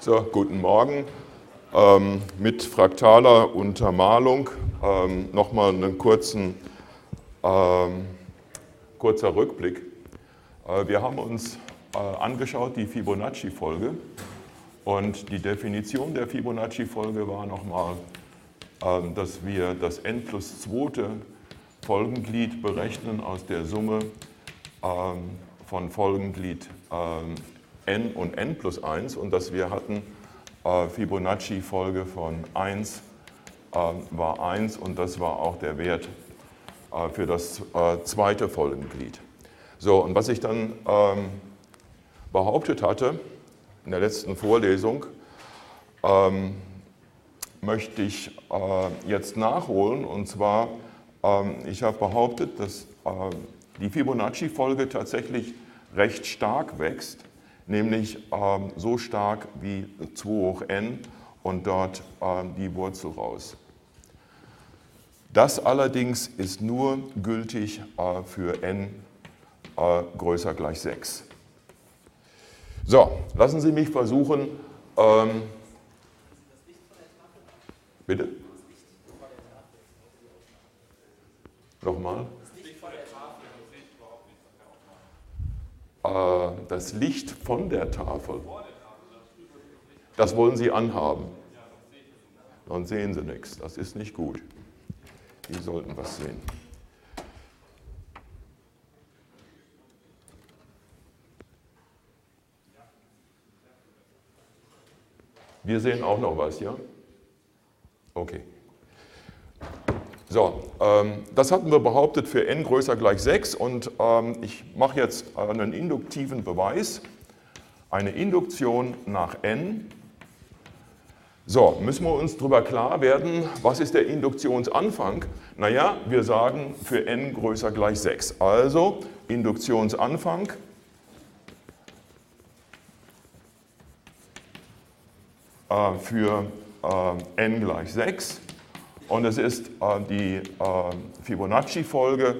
So, guten Morgen. Mit fraktaler Untermalung nochmal einen kurzer Rückblick. Wir haben uns angeschaut die Fibonacci-Folge und die Definition der Fibonacci-Folge war nochmal, dass wir das n+2. Folgenglied berechnen aus der Summe von Folgenglied n und n+1 und dass wir hatten Fibonacci-Folge von 1 war 1 und das war auch der Wert für das zweite Folgenglied. So, und was ich dann behauptet hatte in der letzten Vorlesung, möchte ich jetzt nachholen, und zwar, ich habe behauptet, dass die Fibonacci-Folge tatsächlich recht stark wächst, nämlich so stark wie 2 hoch n und dort die Wurzel raus. Das allerdings ist nur gültig für n größer gleich 6. So, lassen Sie mich versuchen, bitte? Nochmal? Das Licht von der Tafel. Das wollen Sie anhaben. Dann sehen Sie nichts. Das ist nicht gut. Die sollten was sehen. Wir sehen auch noch was, ja? Okay. So, das hatten wir behauptet für n größer gleich 6 und ich mache jetzt einen induktiven Beweis, eine Induktion nach n. So, müssen wir uns darüber klar werden, was ist der Induktionsanfang? Naja, wir sagen für n größer gleich 6. Also Induktionsanfang für n gleich 6. Und es ist die Fibonacci-Folge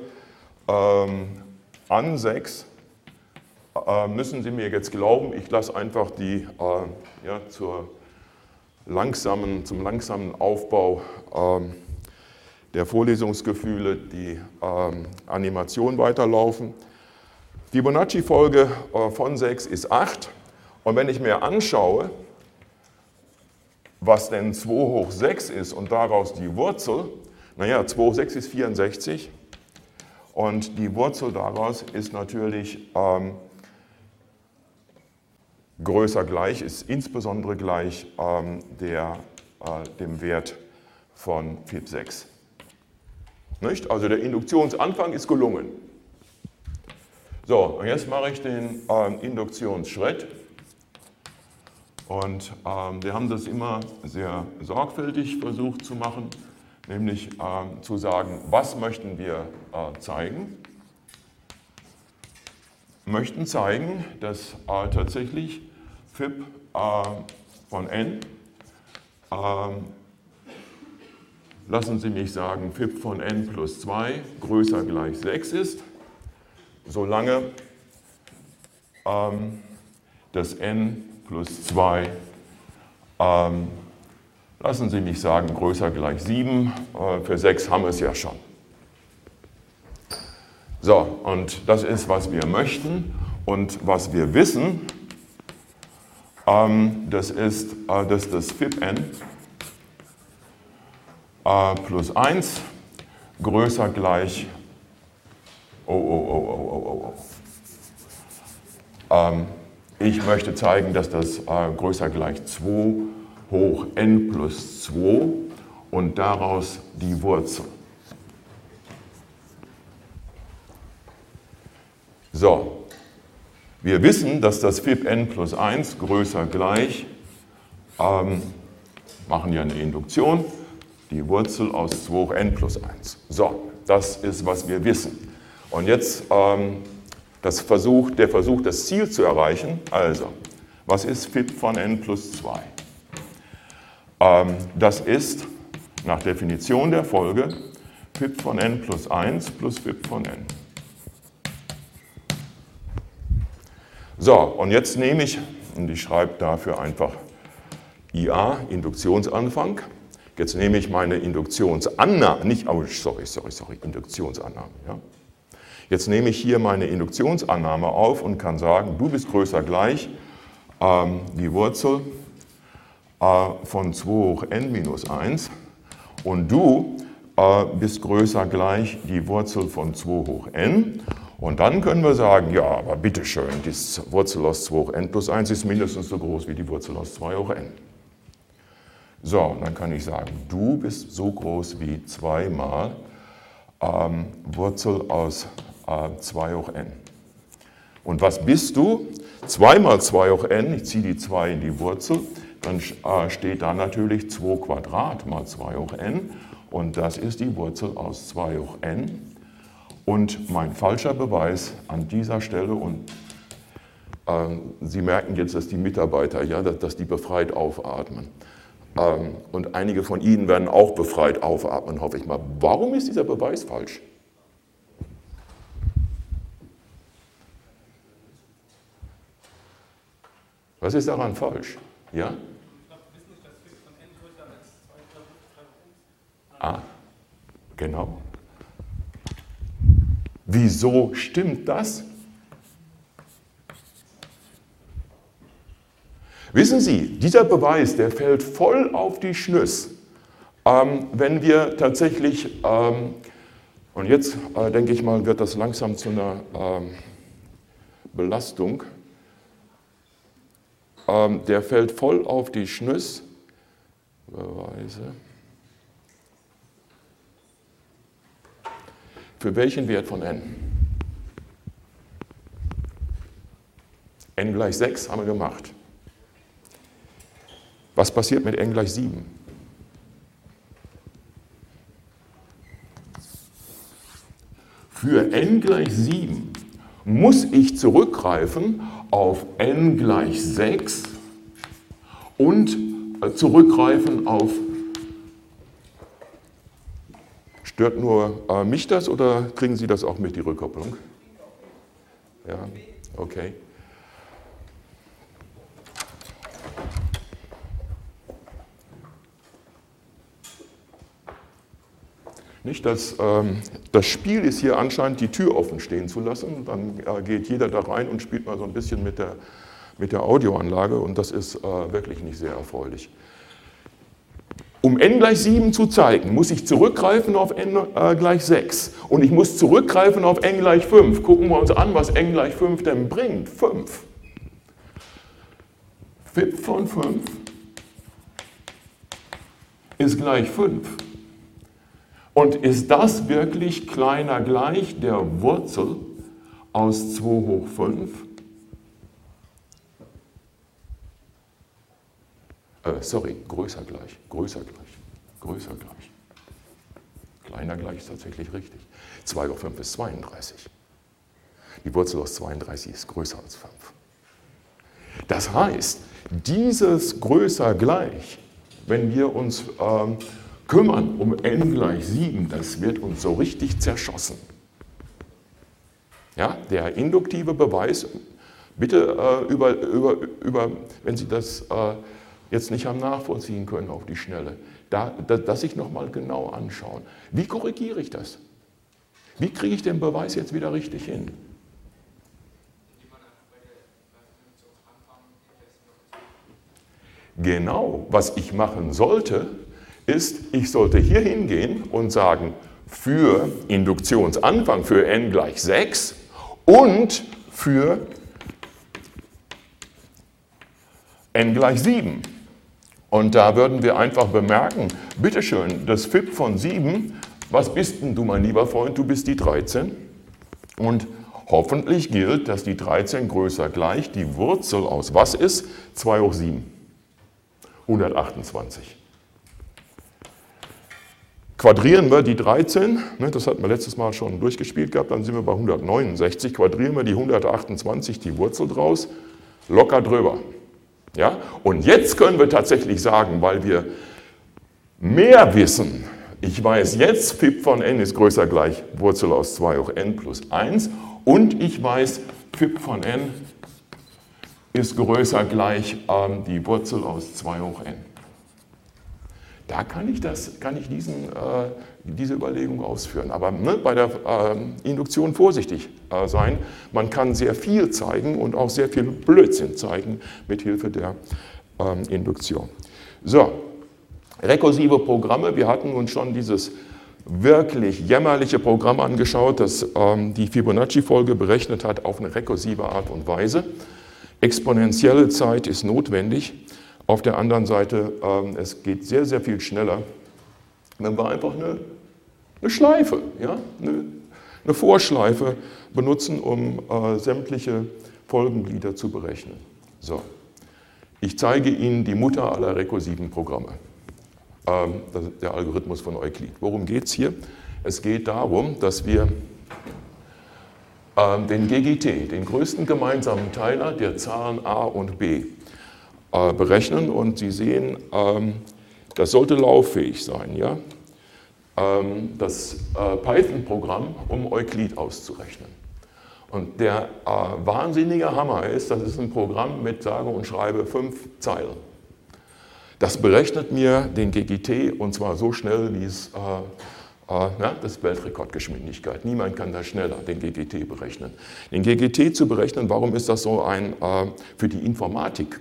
an 6. Müssen Sie mir jetzt glauben, ich lasse einfach die zum langsamen Aufbau der Vorlesungsgefühle die Animation weiterlaufen. Fibonacci-Folge von 6 ist 8. Und wenn ich mir anschaue, was denn 2 hoch 6 ist und daraus die Wurzel, naja, 2 hoch 6 ist 64 und die Wurzel daraus ist natürlich größer gleich, ist insbesondere gleich dem Wert von Fib 6. Nicht? Also der Induktionsanfang ist gelungen. So, und jetzt mache ich den Induktionsschritt. Und wir haben das immer sehr sorgfältig versucht zu machen, nämlich zu sagen, was möchten wir zeigen? Wir möchten zeigen, dass tatsächlich Fib von n, lassen Sie mich sagen, Fib von n plus 2 größer gleich 6 ist, solange das n plus 2, lassen Sie mich sagen, größer gleich 7, für 6 haben wir es ja schon. So, und das ist, was wir möchten und was wir wissen, das ist, dass das Fib n plus 1 größer gleich, ich möchte zeigen, dass das größer gleich 2 hoch n plus 2 und daraus die Wurzel. So, wir wissen, dass das Fib n plus 1 größer gleich, machen ja eine Induktion, die Wurzel aus 2 hoch n plus 1. So, das ist, was wir wissen. Und jetzt der Versuch, das Ziel zu erreichen. Also, was ist Fib von n plus 2? Das ist nach Definition der Folge Fib von n plus 1 plus Fib von n. So, und jetzt nehme ich, und ich schreibe dafür einfach IA, Induktionsanfang. Jetzt nehme ich meine Induktionsannahme, Induktionsannahme. Ja. Jetzt nehme ich hier meine Induktionsannahme auf und kann sagen, du bist größer gleich die Wurzel von 2 hoch n minus 1 und du bist größer gleich die Wurzel von 2 hoch n. Und dann können wir sagen, ja, aber bitteschön, die Wurzel aus 2 hoch n plus 1 ist mindestens so groß wie die Wurzel aus 2 hoch n. So, und dann kann ich sagen, du bist so groß wie 2 mal Wurzel aus 2 hoch n. Und was bist du? 2 mal 2 hoch n, ich ziehe die 2 in die Wurzel, dann steht da natürlich 2 Quadrat mal 2 hoch n und das ist die Wurzel aus 2 hoch n. Und mein falscher Beweis an dieser Stelle, und Sie merken jetzt, dass die Mitarbeiter, ja, dass die befreit aufatmen. Und einige von Ihnen werden auch befreit aufatmen, hoffe ich mal. Warum ist dieser Beweis falsch? Was ist daran falsch? Ja? Ah, genau. Wieso stimmt das? Wissen Sie, dieser Beweis, der fällt voll auf die Schnüss, wenn wir tatsächlich, und jetzt denke ich mal, wird das langsam zu einer Belastung, der fällt voll auf die Schnüss, Beweise, für welchen Wert von n? n gleich 6 haben wir gemacht. Was passiert mit n gleich 7? Für n gleich 7 muss ich zurückgreifen auf n gleich 6 und zurückgreifen auf... Stört nur mich das oder kriegen Sie das auch mit, die Rückkopplung? Ja, okay. Nicht, das Spiel ist hier anscheinend, die Tür offen stehen zu lassen. Dann geht jeder da rein und spielt mal so ein bisschen mit der Audioanlage und das ist wirklich nicht sehr erfreulich. Um n gleich 7 zu zeigen, muss ich zurückgreifen auf n gleich 6 und ich muss zurückgreifen auf n gleich 5. Gucken wir uns an, was n gleich 5 denn bringt. 5. Fib von 5 ist gleich 5. Und ist das wirklich kleiner gleich der Wurzel aus 2 hoch 5? Größer gleich, größer gleich, größer gleich. Kleiner gleich ist tatsächlich richtig. 2 hoch 5 ist 32. Die Wurzel aus 32 ist größer als 5. Das heißt, dieses größer gleich, wenn wir uns kümmern um n gleich 7, das wird uns so richtig zerschossen. Ja, der induktive Beweis, bitte wenn Sie das jetzt nicht haben nachvollziehen können auf die Schnelle, das sich nochmal genau anschauen. Wie korrigiere ich das? Wie kriege ich den Beweis jetzt wieder richtig hin? Genau, was ich machen sollte, ist, ich sollte hier hingehen und sagen, für Induktionsanfang für n gleich 6 und für n gleich 7. Und da würden wir einfach bemerken, bitteschön, das Fib von 7, was bist denn du, mein lieber Freund? Du bist die 13. Und hoffentlich gilt, dass die 13 größer gleich die Wurzel aus was ist? 2 hoch 7. 128. Quadrieren wir die 13, das hatten wir letztes Mal schon durchgespielt gehabt, dann sind wir bei 169, quadrieren wir die 128, die Wurzel draus, locker drüber. Ja? Und jetzt können wir tatsächlich sagen, weil wir mehr wissen, ich weiß jetzt, Fib von n ist größer gleich Wurzel aus 2 hoch n plus 1 und ich weiß, Fib von n ist größer gleich die Wurzel aus 2 hoch n. da kann ich diese Überlegung ausführen. Aber bei der Induktion vorsichtig sein. Man kann sehr viel zeigen und auch sehr viel Blödsinn zeigen mit Hilfe der Induktion. So, rekursive Programme. Wir hatten uns schon dieses wirklich jämmerliche Programm angeschaut, das die Fibonacci-Folge berechnet hat auf eine rekursive Art und Weise. Exponentielle Zeit ist notwendig. Auf der anderen Seite, es geht sehr, sehr viel schneller, wenn wir einfach eine Schleife, ja, eine Vorschleife benutzen, um sämtliche Folgenglieder zu berechnen. So, ich zeige Ihnen die Mutter aller rekursiven Programme. Das ist der Algorithmus von Euklid. Worum geht es hier? Es geht darum, dass wir den GGT, den größten gemeinsamen Teiler der Zahlen a und b, berechnen. Und Sie sehen, das sollte lauffähig sein, ja? Das Python-Programm, um Euklid auszurechnen. Und der wahnsinnige Hammer ist, das ist ein Programm mit sage und schreibe 5 Zeilen. Das berechnet mir den GGT und zwar so schnell, wie es, das ist Weltrekordgeschwindigkeit. Niemand kann das schneller, den GGT berechnen. Den GGT zu berechnen, warum ist das so ein für die Informatik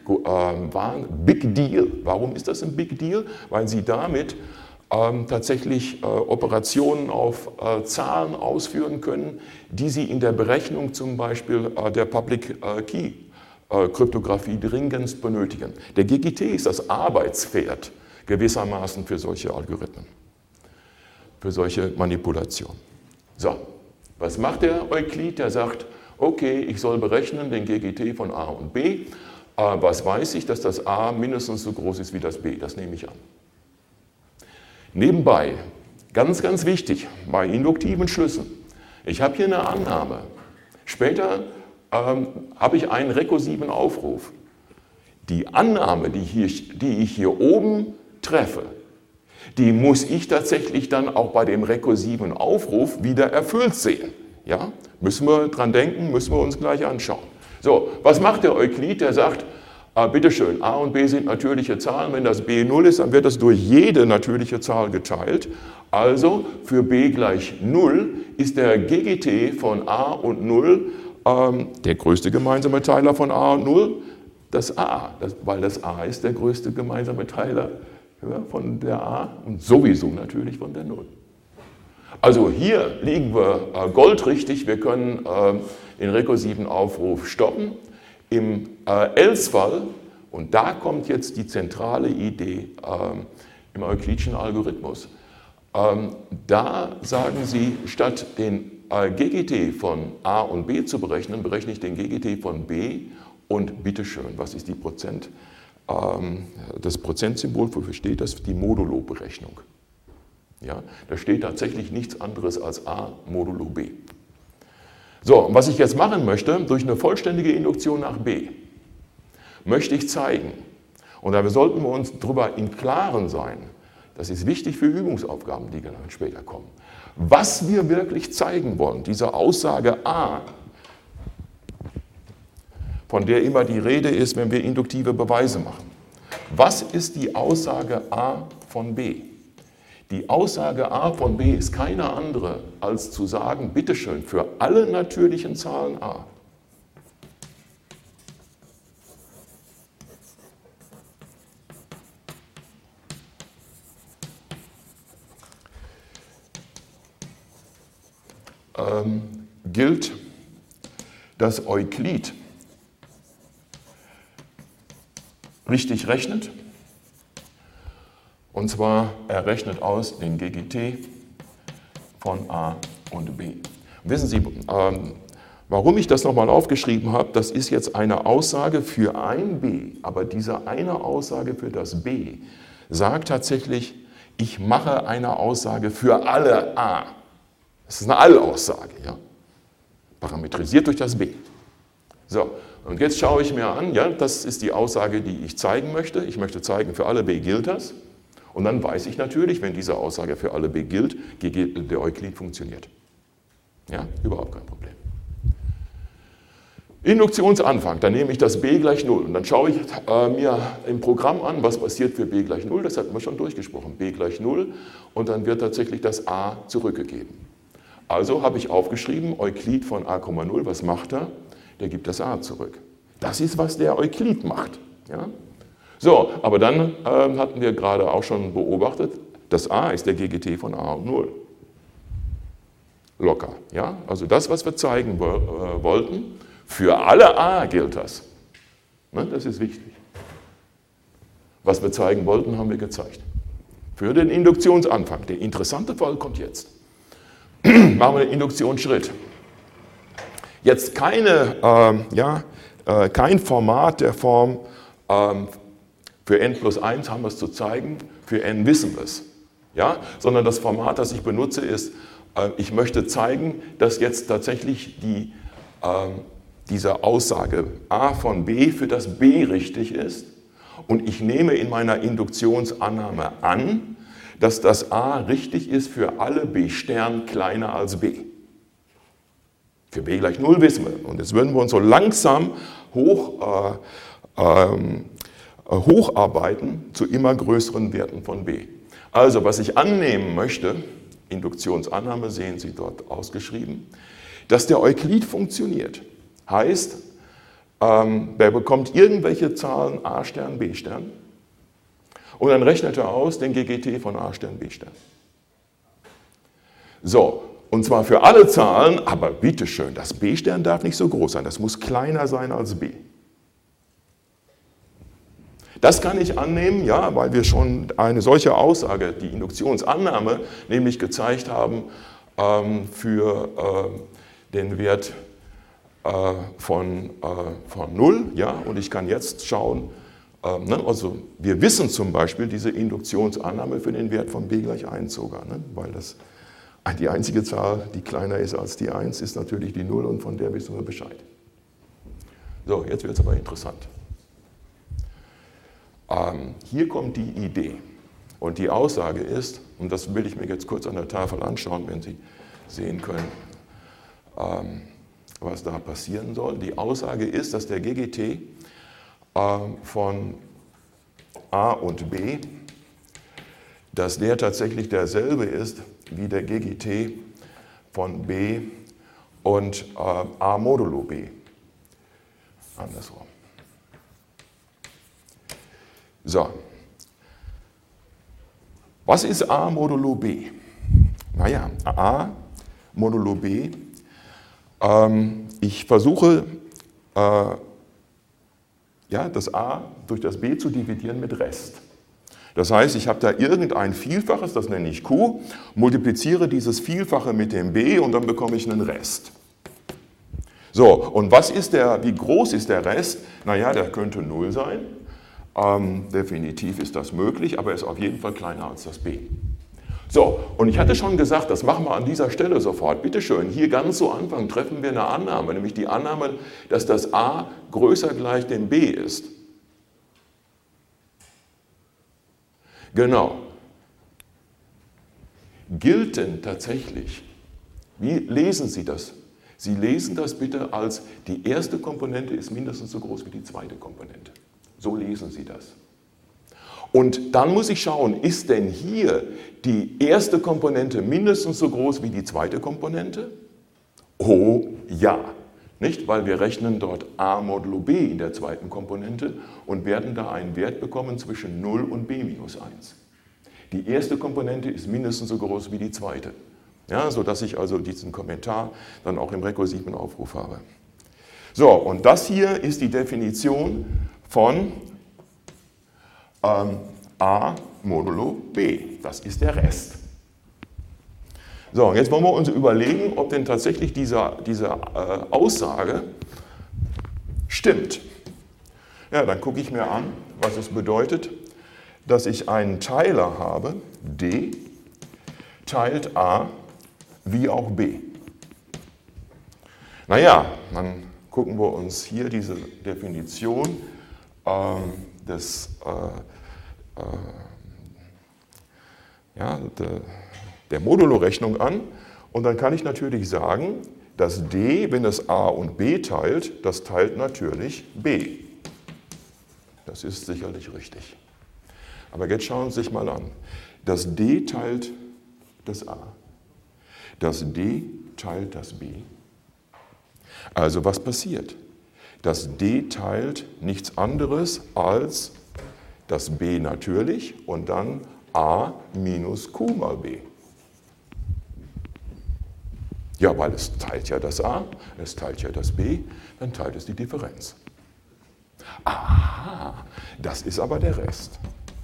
Big Deal? Warum ist das ein Big Deal? Weil Sie damit tatsächlich Operationen auf Zahlen ausführen können, die Sie in der Berechnung zum Beispiel der Public Key Kryptographie dringendst benötigen. Der GGT ist das Arbeitspferd gewissermaßen für solche Algorithmen, für solche Manipulationen. So, was macht der Euklid? Der sagt, okay, ich soll berechnen den GGT von a und b. Was weiß ich, dass das a mindestens so groß ist wie das b? Das nehme ich an. Nebenbei, ganz, ganz wichtig, bei induktiven Schlüssen, ich habe hier eine Annahme. Später habe ich einen rekursiven Aufruf. Die Annahme, die ich hier oben treffe, die muss ich tatsächlich dann auch bei dem rekursiven Aufruf wieder erfüllt sehen. Ja? Müssen wir dran denken, müssen wir uns gleich anschauen. So, was macht der Euklid? Der sagt, bitteschön, a und b sind natürliche Zahlen. Wenn das b 0 ist, dann wird das durch jede natürliche Zahl geteilt. Also für b gleich 0 ist der GGT von a und 0 der größte gemeinsame Teiler von a und 0, das a, weil das a ist der größte gemeinsame Teiler von der a und sowieso natürlich von der 0. Also hier liegen wir goldrichtig, wir können den rekursiven Aufruf stoppen. Im Else-Fall, und da kommt jetzt die zentrale Idee im euklidischen Algorithmus, da sagen Sie, statt den GGT von a und b zu berechnen, berechne ich den GGT von b und bitteschön, was ist die das Prozentsymbol, wofür steht das? Die Modulo-Berechnung. Ja, da steht tatsächlich nichts anderes als a modulo b. So, und was ich jetzt machen möchte, durch eine vollständige Induktion nach b, möchte ich zeigen, und da sollten wir uns darüber im Klaren sein, das ist wichtig für Übungsaufgaben, die dann später kommen, was wir wirklich zeigen wollen, diese Aussage a, von der immer die Rede ist, wenn wir induktive Beweise machen. Was ist die Aussage a von b? Die Aussage a von b ist keine andere, als zu sagen, bitteschön, für alle natürlichen Zahlen a gilt, dass Euklid richtig rechnet. Und zwar, er rechnet aus den GGT von a und b. Wissen Sie, warum ich das nochmal aufgeschrieben habe, das ist jetzt eine Aussage für ein b, aber diese eine Aussage für das b sagt tatsächlich, ich mache eine Aussage für alle a. Das ist eine Allaussage, ja? Parametrisiert durch das b. So, und jetzt schaue ich mir an, ja, das ist die Aussage, die ich zeigen möchte. Ich möchte zeigen, für alle b gilt das. Und dann weiß ich natürlich, wenn diese Aussage für alle b gilt, der Euklid funktioniert. Ja, überhaupt kein Problem. Induktionsanfang, dann nehme ich das b gleich 0 und dann schaue ich mir im Programm an, was passiert für b gleich 0, das hatten wir schon durchgesprochen, b gleich 0 und dann wird tatsächlich das a zurückgegeben. Also habe ich aufgeschrieben, Euklid von a,0, was macht er? Der gibt das a zurück. Das ist, was der Euklid macht. Ja? So, aber dann hatten wir gerade auch schon beobachtet, das a ist der GGT von a und 0. Locker. Ja? Also das, was wir zeigen wollten, für alle a gilt das. Ne, das ist wichtig. Was wir zeigen wollten, haben wir gezeigt. Für den Induktionsanfang. Der interessante Fall kommt jetzt. Machen wir den Induktionsschritt. Jetzt kein Format der Form, für n plus 1 haben wir es zu zeigen, für n wissen wir es. Ja? Sondern das Format, das ich benutze, ist, ich möchte zeigen, dass jetzt tatsächlich diese Aussage a von b für das b richtig ist und ich nehme in meiner Induktionsannahme an, dass das a richtig ist für alle b Stern kleiner als b. Für b gleich 0 wissen wir. Und jetzt würden wir uns so langsam hocharbeiten zu immer größeren Werten von b. Also was ich annehmen möchte, Induktionsannahme sehen Sie dort ausgeschrieben, dass der Euklid funktioniert. Heißt, der bekommt irgendwelche Zahlen a Stern, b Stern und dann rechnet er aus den GGT von a Stern, b Stern. So, und zwar für alle Zahlen, aber bitteschön, das b Stern darf nicht so groß sein, das muss kleiner sein als b. Das kann ich annehmen, ja, weil wir schon eine solche Aussage, die Induktionsannahme, nämlich gezeigt haben für den Wert von 0, ja, und ich kann jetzt schauen, also wir wissen zum Beispiel diese Induktionsannahme für den Wert von b gleich 1 sogar, ne, weil das die einzige Zahl, die kleiner ist als die 1, ist natürlich die 0 und von der wissen wir Bescheid. So, jetzt wird es aber interessant. Hier kommt die Idee und die Aussage ist, und das will ich mir jetzt kurz an der Tafel anschauen, wenn Sie sehen können, was da passieren soll. Die Aussage ist, dass der GGT von a und b, dass der tatsächlich derselbe ist wie der GGT von b und a modulo b. Andersrum. So, was ist a modulo b? Naja, a modulo b, ich versuche das a durch das b zu dividieren mit Rest. Das heißt, ich habe da irgendein Vielfaches, das nenne ich q, multipliziere dieses Vielfache mit dem b und dann bekomme ich einen Rest. So, und wie groß ist der Rest? Naja, der könnte 0 sein. Definitiv ist das möglich, aber er ist auf jeden Fall kleiner als das b. So, und ich hatte schon gesagt, das machen wir an dieser Stelle sofort. Bitte schön, hier ganz zu Anfang treffen wir eine Annahme, nämlich die Annahme, dass das a größer gleich dem b ist. Genau. Gilt denn tatsächlich, wie lesen Sie das? Sie lesen das bitte als, die erste Komponente ist mindestens so groß wie die zweite Komponente. So lesen Sie das. Und dann muss ich schauen, ist denn hier die erste Komponente mindestens so groß wie die zweite Komponente? Oh ja, nicht? Weil wir rechnen dort a modulo b in der zweiten Komponente und werden da einen Wert bekommen zwischen 0 und b minus 1. Die erste Komponente ist mindestens so groß wie die zweite, ja, sodass ich also diesen Kommentar dann auch im rekursiven Aufruf habe. So, und das hier ist die Definition von a modulo b. Das ist der Rest. So, und jetzt wollen wir uns überlegen, ob denn tatsächlich diese Aussage stimmt. Ja, dann gucke ich mir an, was es bedeutet, dass ich einen Teiler habe, d teilt a wie auch b. Naja, dann gucken wir uns hier diese Definition der Modulo-Rechnung an und dann kann ich natürlich sagen, das D, wenn es A und B teilt, das teilt natürlich B. Das ist sicherlich richtig. Aber jetzt schauen Sie sich mal an. Das D teilt das A. Das D teilt das B. Also was passiert? Das D teilt nichts anderes als das B natürlich und dann A minus Q mal B. Ja, weil es teilt ja das A, es teilt ja das B, dann teilt es die Differenz. Aha, das ist aber der Rest.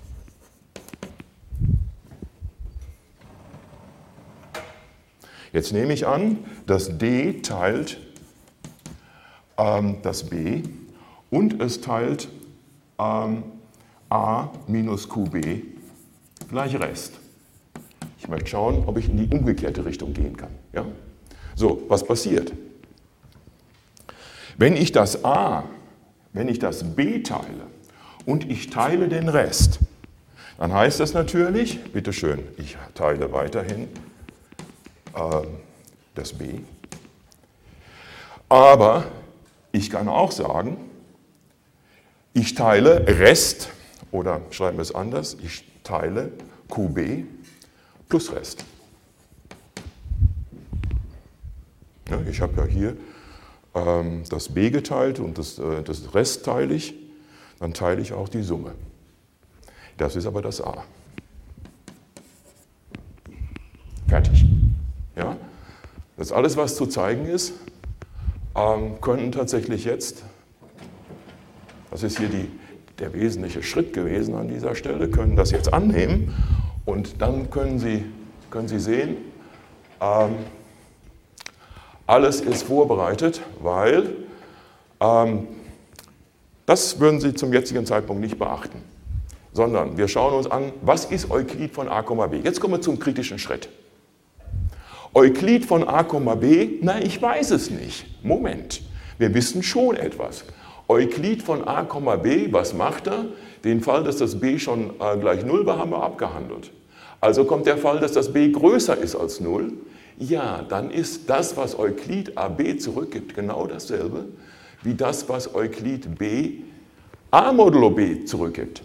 Jetzt nehme ich an, das D teilt das B und es teilt A minus QB gleich Rest. Ich möchte schauen, ob ich in die umgekehrte Richtung gehen kann. Ja? So, was passiert? Wenn ich das B teile und ich teile den Rest, dann heißt das natürlich, bitteschön, ich teile weiterhin das B. Aber ich kann auch sagen, ich teile Rest, oder schreiben wir es anders, ich teile QB plus Rest. Ja, ich habe ja hier das B geteilt und das Rest teile ich, dann teile ich auch die Summe. Das ist aber das A. Fertig. Ja? Das ist alles, was zu zeigen ist, können tatsächlich jetzt, das ist hier der wesentliche Schritt gewesen an dieser Stelle, können das jetzt annehmen und dann können Sie sehen, alles ist vorbereitet, weil das würden Sie zum jetzigen Zeitpunkt nicht beachten, sondern wir schauen uns an, was ist Euklid von a, b. Jetzt kommen wir zum kritischen Schritt. Euklid von a, b, na, ich weiß es nicht. Moment, wir wissen schon etwas. Euklid von a, b, was macht er? Den Fall, dass das b schon gleich 0 war, haben wir abgehandelt. Also kommt der Fall, dass das b größer ist als 0. Ja, dann ist das, was Euklid AB zurückgibt, genau dasselbe wie das, was Euklid B A modulo B zurückgibt.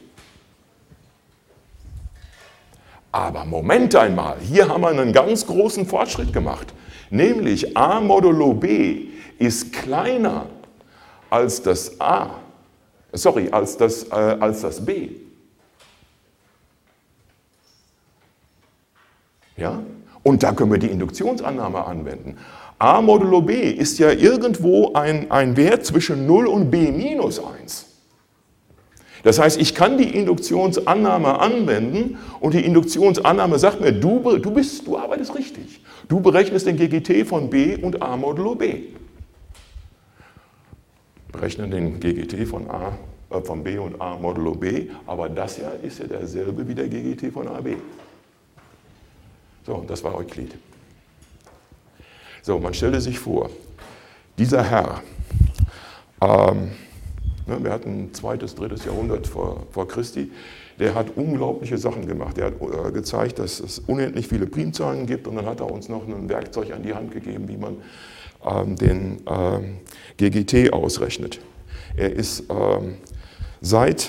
Aber Moment einmal, hier haben wir einen ganz großen Fortschritt gemacht. Nämlich A modulo B ist kleiner als das als das B. Ja? Und da können wir die Induktionsannahme anwenden. A modulo B ist ja irgendwo ein Wert zwischen 0 und B minus 1. Das heißt, ich kann die Induktionsannahme anwenden und die Induktionsannahme sagt mir, du arbeitest richtig. Du berechnest den GGT von B und A modulo B. Berechnen den GGT von B und A modulo B, aber das ja ist ja derselbe wie der GGT von AB. So, das war Euklid. So, man stelle sich vor, dieser Herr, wir hatten ein 2., 3. Jahrhundert vor Christi, der hat unglaubliche Sachen gemacht. Er hat gezeigt, dass es unendlich viele Primzahlen gibt und dann hat er uns noch ein Werkzeug an die Hand gegeben, wie man den GGT ausrechnet. Er ist seit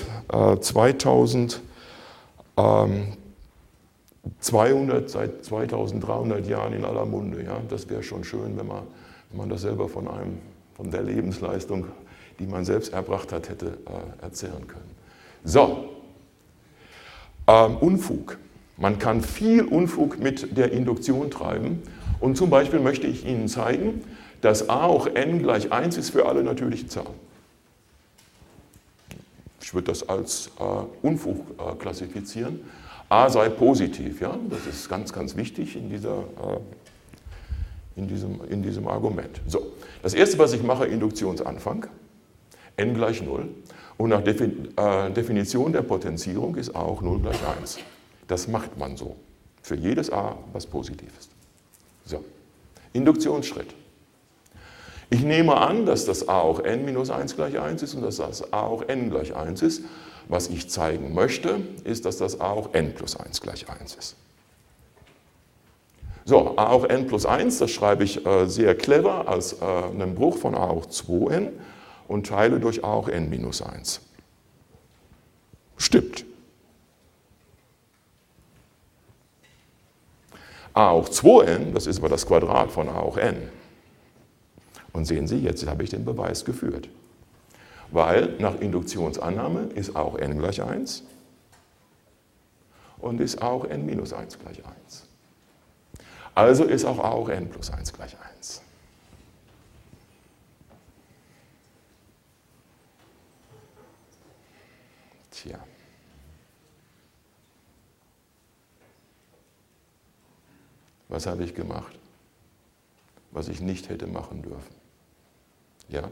2300 Jahren in aller Munde. Ja? Das wäre schon schön, wenn man das selber von der Lebensleistung, die man selbst erbracht hat, hätte erzählen können. So, Unfug. Man kann viel Unfug mit der Induktion treiben. Und zum Beispiel möchte ich Ihnen zeigen, dass a hoch n gleich 1 ist für alle natürlichen Zahlen. Ich würde das als Unfug klassifizieren. A sei positiv, ja? Das ist ganz, ganz wichtig in diesem Argument. So, das erste, was ich mache, Induktionsanfang, n gleich 0. Und nach Definition der Potenzierung ist a hoch 0 gleich 1. Das macht man so. Für jedes a, was positiv ist. So, Induktionsschritt. Ich nehme an, dass das a hoch n minus 1 gleich 1 ist und dass das a hoch n gleich 1 ist. Was ich zeigen möchte, ist, dass das a hoch n plus 1 gleich 1 ist. So, a hoch n plus 1, das schreibe ich sehr clever als einen Bruch von a hoch 2n und teile durch a hoch n minus 1. Stimmt. A hoch 2n, das ist aber das Quadrat von a hoch n. Und sehen Sie, jetzt habe ich den Beweis geführt. Weil nach Induktionsannahme ist a hoch n gleich 1 und ist a hoch n minus 1 gleich 1. Also ist auch a hoch n plus 1 gleich 1. Tja. Was habe ich gemacht, was ich nicht hätte machen dürfen? Ja?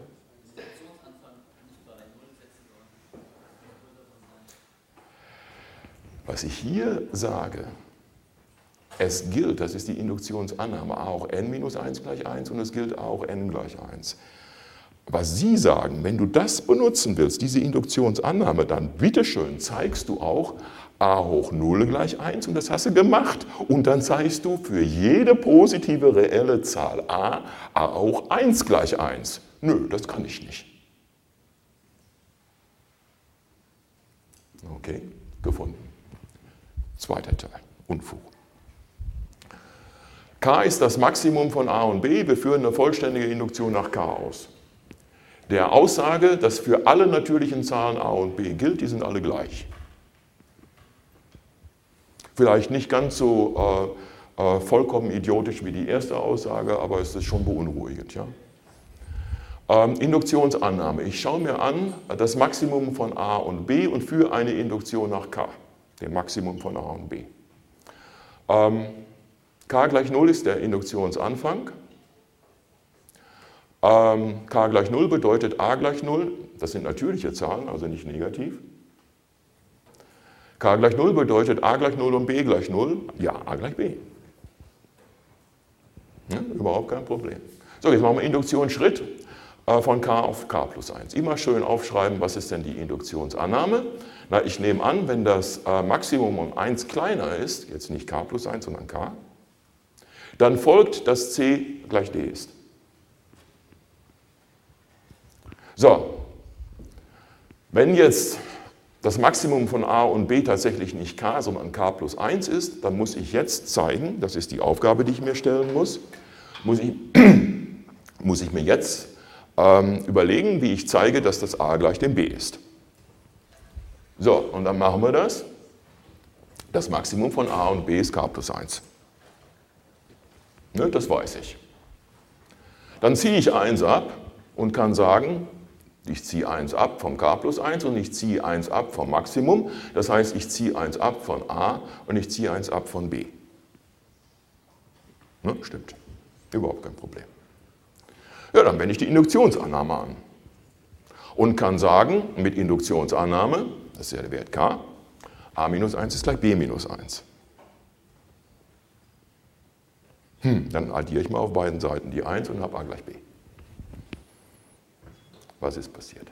Was ich hier sage, es gilt, das ist die Induktionsannahme, a hoch n minus 1 gleich 1 und es gilt a hoch n gleich 1. Was Sie sagen, wenn du das benutzen willst, diese Induktionsannahme, dann bitteschön zeigst du auch a hoch 0 gleich 1 und das hast du gemacht. Und dann zeigst du für jede positive reelle Zahl a hoch 1 gleich 1. Nö, das kann ich nicht. Okay, gefunden. Zweiter Teil, Unfug. K ist das Maximum von a und b, wir führen eine vollständige Induktion nach K aus. Der Aussage, dass für alle natürlichen Zahlen a und b gilt, die sind alle gleich. Vielleicht nicht ganz so vollkommen idiotisch wie die erste Aussage, aber es ist schon beunruhigend. Ja? Induktionsannahme. Ich schaue mir an das Maximum von a und b und führe eine Induktion nach K, dem Maximum von a und b. K gleich 0 ist der Induktionsanfang. K gleich 0 bedeutet a gleich 0, das sind natürliche Zahlen, also nicht negativ. K gleich 0 bedeutet a gleich 0 und b gleich 0, ja, a gleich b. Ja, überhaupt kein Problem. So, jetzt machen wir Induktionsschritt von k auf k plus 1. Immer schön aufschreiben, was ist denn die Induktionsannahme. Na, ich nehme an, wenn das Maximum um 1 kleiner ist, jetzt nicht k plus 1, sondern k, dann folgt, dass c gleich d ist. So, wenn jetzt das Maximum von a und b tatsächlich nicht k, sondern k plus 1 ist, dann muss ich jetzt zeigen, das ist die Aufgabe, die ich mir stellen muss ich mir jetzt überlegen, wie ich zeige, dass das a gleich dem b ist. So, und dann machen wir das. Das Maximum von a und b ist k plus 1. Ne, das weiß ich. Dann ziehe ich 1 ab und kann sagen, ich ziehe 1 ab vom k plus 1 und ich ziehe 1 ab vom Maximum. Das heißt, ich ziehe 1 ab von a und ich ziehe 1 ab von b. Ne, stimmt. Überhaupt kein Problem. Ja, dann wende ich die Induktionsannahme an und kann sagen, mit Induktionsannahme, das ist ja der Wert k, a minus 1 ist gleich b minus 1. Dann addiere ich mal auf beiden Seiten die 1 und habe a gleich b. Was ist passiert?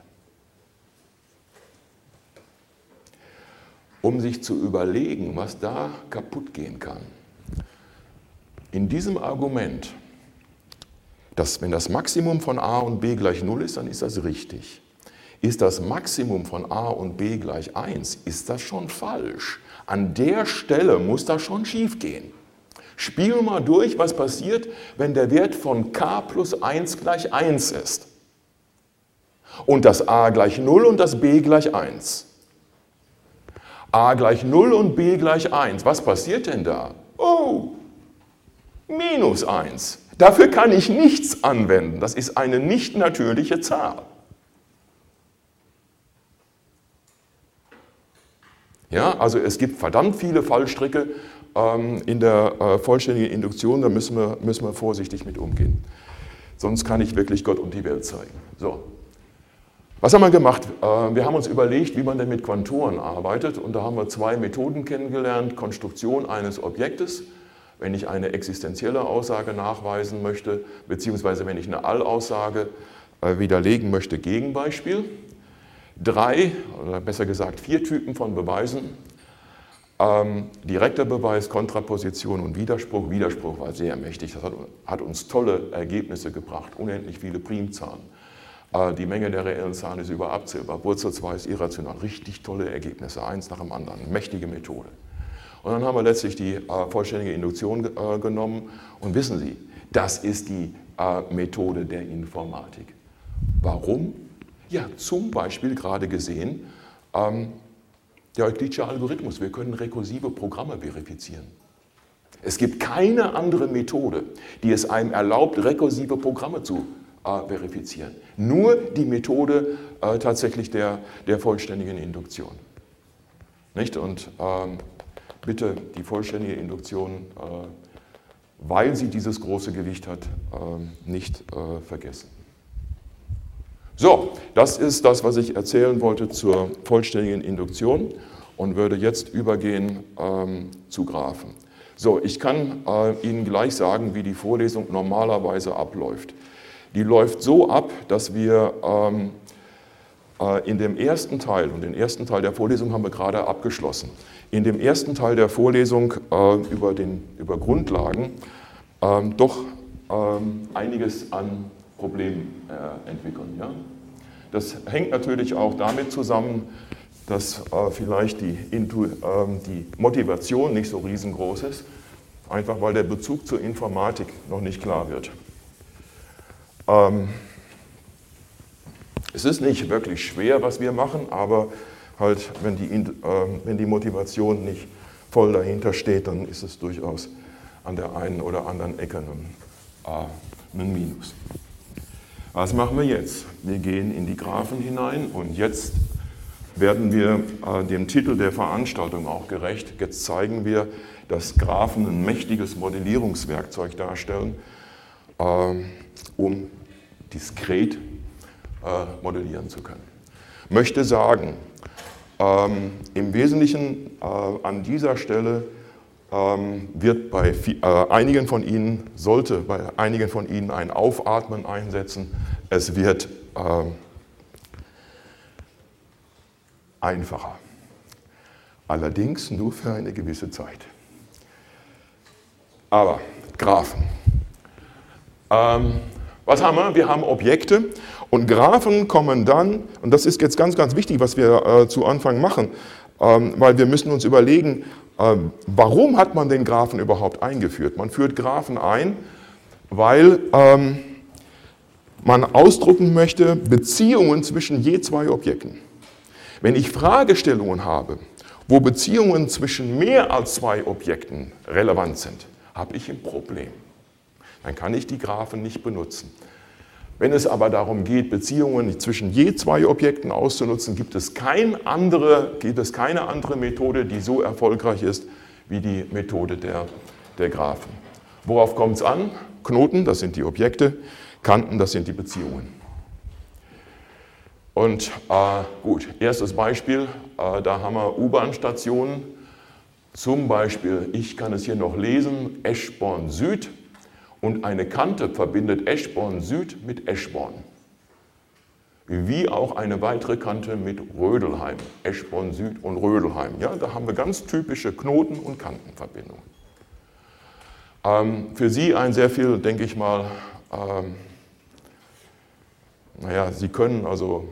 Um sich zu überlegen, was da kaputt gehen kann, in diesem Argument, dass wenn das Maximum von a und b gleich 0 ist, dann ist das richtig. Ist das Maximum von a und b gleich 1, ist das schon falsch. An der Stelle muss das schon schief gehen. Spiel mal durch, was passiert, wenn der Wert von k plus 1 gleich 1 ist. Und das a gleich 0 und das b gleich 1. A gleich 0 und b gleich 1. Was passiert denn da? Oh, minus 1. Dafür kann ich nichts anwenden. Das ist eine nicht natürliche Zahl. Ja, also es gibt verdammt viele Fallstricke in der vollständigen Induktion, da müssen wir vorsichtig mit umgehen. Sonst kann ich wirklich Gott und die Welt zeigen. So. Was haben wir gemacht? Wir haben uns überlegt, wie man denn mit Quantoren arbeitet, und da haben wir 2 Methoden kennengelernt. Konstruktion eines Objektes, wenn ich eine existenzielle Aussage nachweisen möchte, beziehungsweise wenn ich eine Allaussage widerlegen möchte, Gegenbeispiel. 3, oder besser gesagt 4 Typen von Beweisen. direkter Beweis, Kontraposition und Widerspruch. Widerspruch war sehr mächtig, das hat uns tolle Ergebnisse gebracht, unendlich viele Primzahlen. Die Menge der reellen Zahlen ist überabzählbar, Wurzel 2 ist irrational, richtig tolle Ergebnisse, eins nach dem anderen, mächtige Methode. Und dann haben wir letztlich die vollständige Induktion genommen und wissen Sie, das ist die Methode der Informatik. Warum? Ja, zum Beispiel gerade gesehen, der Euklidische Algorithmus, wir können rekursive Programme verifizieren. Es gibt keine andere Methode, die es einem erlaubt, rekursive Programme zu verifizieren. Nur die Methode tatsächlich der vollständigen Induktion. Nicht? Und bitte die vollständige Induktion, weil sie dieses große Gewicht hat, nicht vergessen. So, das ist das, was ich erzählen wollte zur vollständigen Induktion und würde jetzt übergehen zu Graphen. So, ich kann Ihnen gleich sagen, wie die Vorlesung normalerweise abläuft. Die läuft so ab, dass wir in dem ersten Teil, und den ersten Teil der Vorlesung haben wir gerade abgeschlossen, in dem ersten Teil der Vorlesung über Grundlagen doch einiges an Problemen entwickeln. Ja? Das hängt natürlich auch damit zusammen, dass vielleicht die Motivation nicht so riesengroß ist, einfach weil der Bezug zur Informatik noch nicht klar wird. Es ist nicht wirklich schwer, was wir machen, aber halt, wenn die Motivation nicht voll dahinter steht, dann ist es durchaus an der einen oder anderen Ecke ein Minus. Was machen wir jetzt? Wir gehen in die Graphen hinein und jetzt werden wir dem Titel der Veranstaltung auch gerecht. Jetzt zeigen wir, dass Graphen ein mächtiges Modellierungswerkzeug darstellen, um diskret modellieren zu können. Ich möchte sagen, im Wesentlichen an dieser Stelle wird bei einigen von Ihnen, sollte bei einigen von Ihnen ein Aufatmen einsetzen. Es wird einfacher. Allerdings nur für eine gewisse Zeit. Aber Graphen. Was haben wir? Wir haben Objekte und Graphen kommen dann, und das ist jetzt ganz, ganz wichtig, was wir zu Anfang machen, weil wir müssen uns überlegen, warum hat man den Graphen überhaupt eingeführt? Man führt Graphen ein, weil man ausdrucken möchte Beziehungen zwischen je zwei Objekten. Wenn ich Fragestellungen habe, wo Beziehungen zwischen mehr als zwei Objekten relevant sind, habe ich ein Problem. Dann kann ich die Graphen nicht benutzen. Wenn es aber darum geht, Beziehungen zwischen je zwei Objekten auszunutzen, gibt es keine andere Methode, die so erfolgreich ist wie die Methode der Graphen. Worauf kommt es an? Knoten, das sind die Objekte, Kanten, das sind die Beziehungen. Und gut, erstes Beispiel, da haben wir U-Bahn-Stationen. Zum Beispiel, ich kann es hier noch lesen, Eschborn Süd. Und eine Kante verbindet Eschborn Süd mit Eschborn. Wie auch eine weitere Kante mit Rödelheim. Eschborn Süd und Rödelheim. Ja, da haben wir ganz typische Knoten- und Kantenverbindungen. Für Sie ein sehr viel, denke ich mal, Sie können also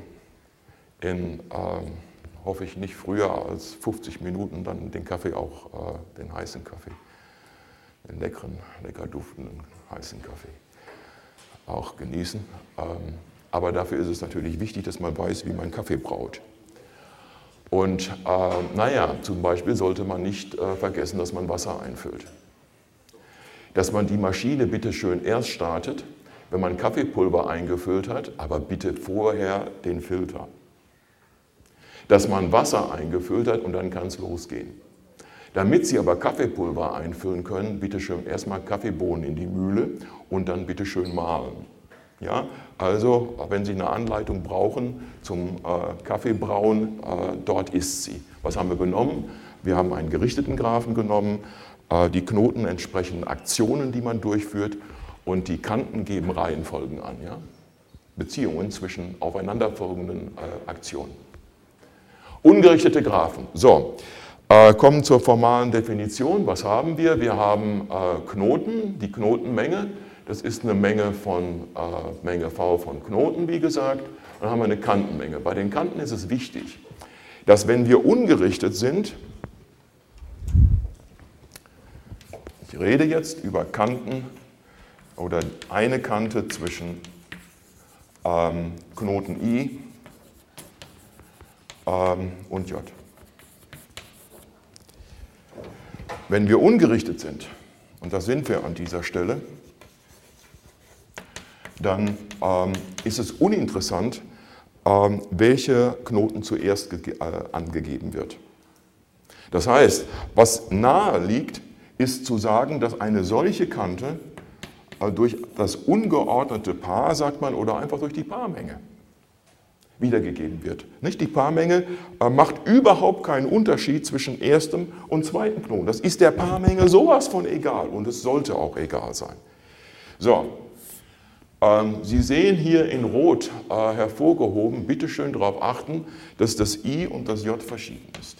hoffe ich nicht früher als 50 Minuten dann den Kaffee auch, den heißen Kaffee, den lecker duftenden heißen Kaffee auch genießen. Aber dafür ist es natürlich wichtig, dass man weiß, wie man Kaffee braut. Und zum Beispiel sollte man nicht vergessen, dass man Wasser einfüllt. Dass man die Maschine bitte schön erst startet, wenn man Kaffeepulver eingefüllt hat, aber bitte vorher den Filter. Dass man Wasser eingefüllt hat und dann kann es losgehen. Damit Sie aber Kaffeepulver einfüllen können, bitte schön erstmal Kaffeebohnen in die Mühle und dann bitte schön mahlen. Ja? Also, wenn Sie eine Anleitung brauchen zum Kaffeebrauen, dort ist sie. Was haben wir genommen? Wir haben einen gerichteten Graphen genommen. Die Knoten entsprechen Aktionen, die man durchführt, und die Kanten geben Reihenfolgen an. Ja? Beziehungen zwischen aufeinanderfolgenden Aktionen. Ungerichtete Graphen. So, Kommen zur formalen Definition. Was haben wir? Wir haben Knoten, die Knotenmenge. Das ist eine Menge von Menge v von Knoten, wie gesagt. Und dann haben wir eine Kantenmenge. Bei den Kanten ist es wichtig, dass wenn wir ungerichtet sind, ich rede jetzt über Kanten oder eine Kante zwischen Knoten I und J. Wenn wir ungerichtet sind, und das sind wir an dieser Stelle, dann ist es uninteressant, welche Knoten zuerst angegeben wird. Das heißt, was nahe liegt, ist zu sagen, dass eine solche Kante durch das ungeordnete Paar, sagt man, oder einfach durch die Paarmenge wiedergegeben wird. Nicht? Die Paarmenge macht überhaupt keinen Unterschied zwischen erstem und zweiten Knoten. Das ist der Paarmenge sowas von egal und es sollte auch egal sein. So, Sie sehen hier in Rot hervorgehoben, bitte schön darauf achten, dass das I und das J verschieden ist.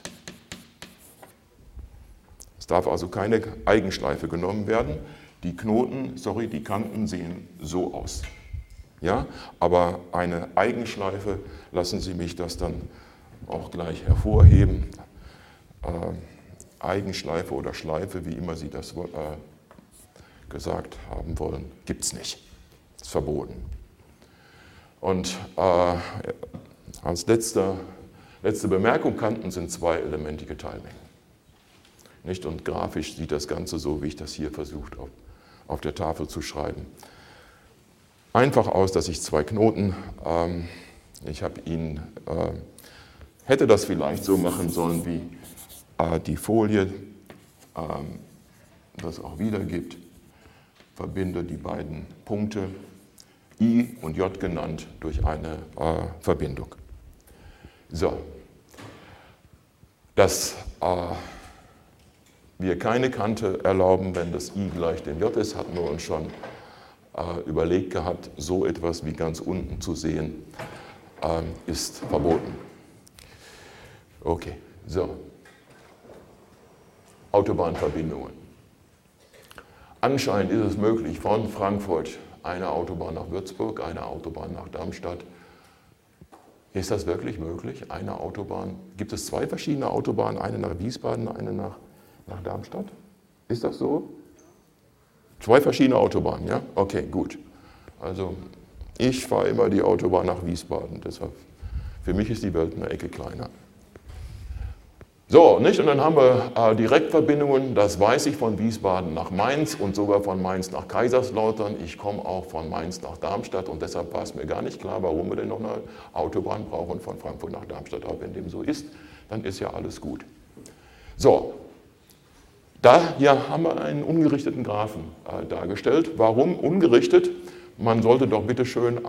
Es darf also keine Eigenschleife genommen werden. Die die Kanten sehen so aus. Ja, aber eine Eigenschleife, lassen Sie mich das dann auch gleich hervorheben. Eigenschleife oder Schleife, wie immer Sie das gesagt haben wollen, gibt es nicht. Das ist verboten. Und als letzte Bemerkung, Kanten sind zweielementige Teilmengen. Nicht? Und grafisch sieht das Ganze so, wie ich das hier versucht habe, auf der Tafel zu schreiben. Einfach aus, dass ich zwei Knoten, ich habe Ihnen, hätte das vielleicht so machen sollen, wie die Folie das auch wiedergibt, verbinde die beiden Punkte, I und J genannt, durch eine Verbindung. So, dass wir keine Kante erlauben, wenn das I gleich dem J ist, hatten wir uns schon überlegt gehabt, so etwas wie ganz unten zu sehen, ist verboten. Okay, so. Autobahnverbindungen. Anscheinend ist es möglich, von Frankfurt eine Autobahn nach Würzburg, eine Autobahn nach Darmstadt. Ist das wirklich möglich, eine Autobahn? Gibt es zwei verschiedene Autobahnen, eine nach Wiesbaden, eine nach Darmstadt? Ist das so? Zwei verschiedene Autobahnen, ja? Okay, gut. Also ich fahre immer die Autobahn nach Wiesbaden, deshalb für mich ist die Welt eine Ecke kleiner. So, nicht? Und dann haben wir Direktverbindungen, das weiß ich, von Wiesbaden nach Mainz und sogar von Mainz nach Kaiserslautern. Ich komme auch von Mainz nach Darmstadt und deshalb war es mir gar nicht klar, warum wir denn noch eine Autobahn brauchen von Frankfurt nach Darmstadt. Aber wenn dem so ist, dann ist ja alles gut. So, da hier haben wir einen ungerichteten Graphen dargestellt. Warum ungerichtet? Man sollte doch bitte schön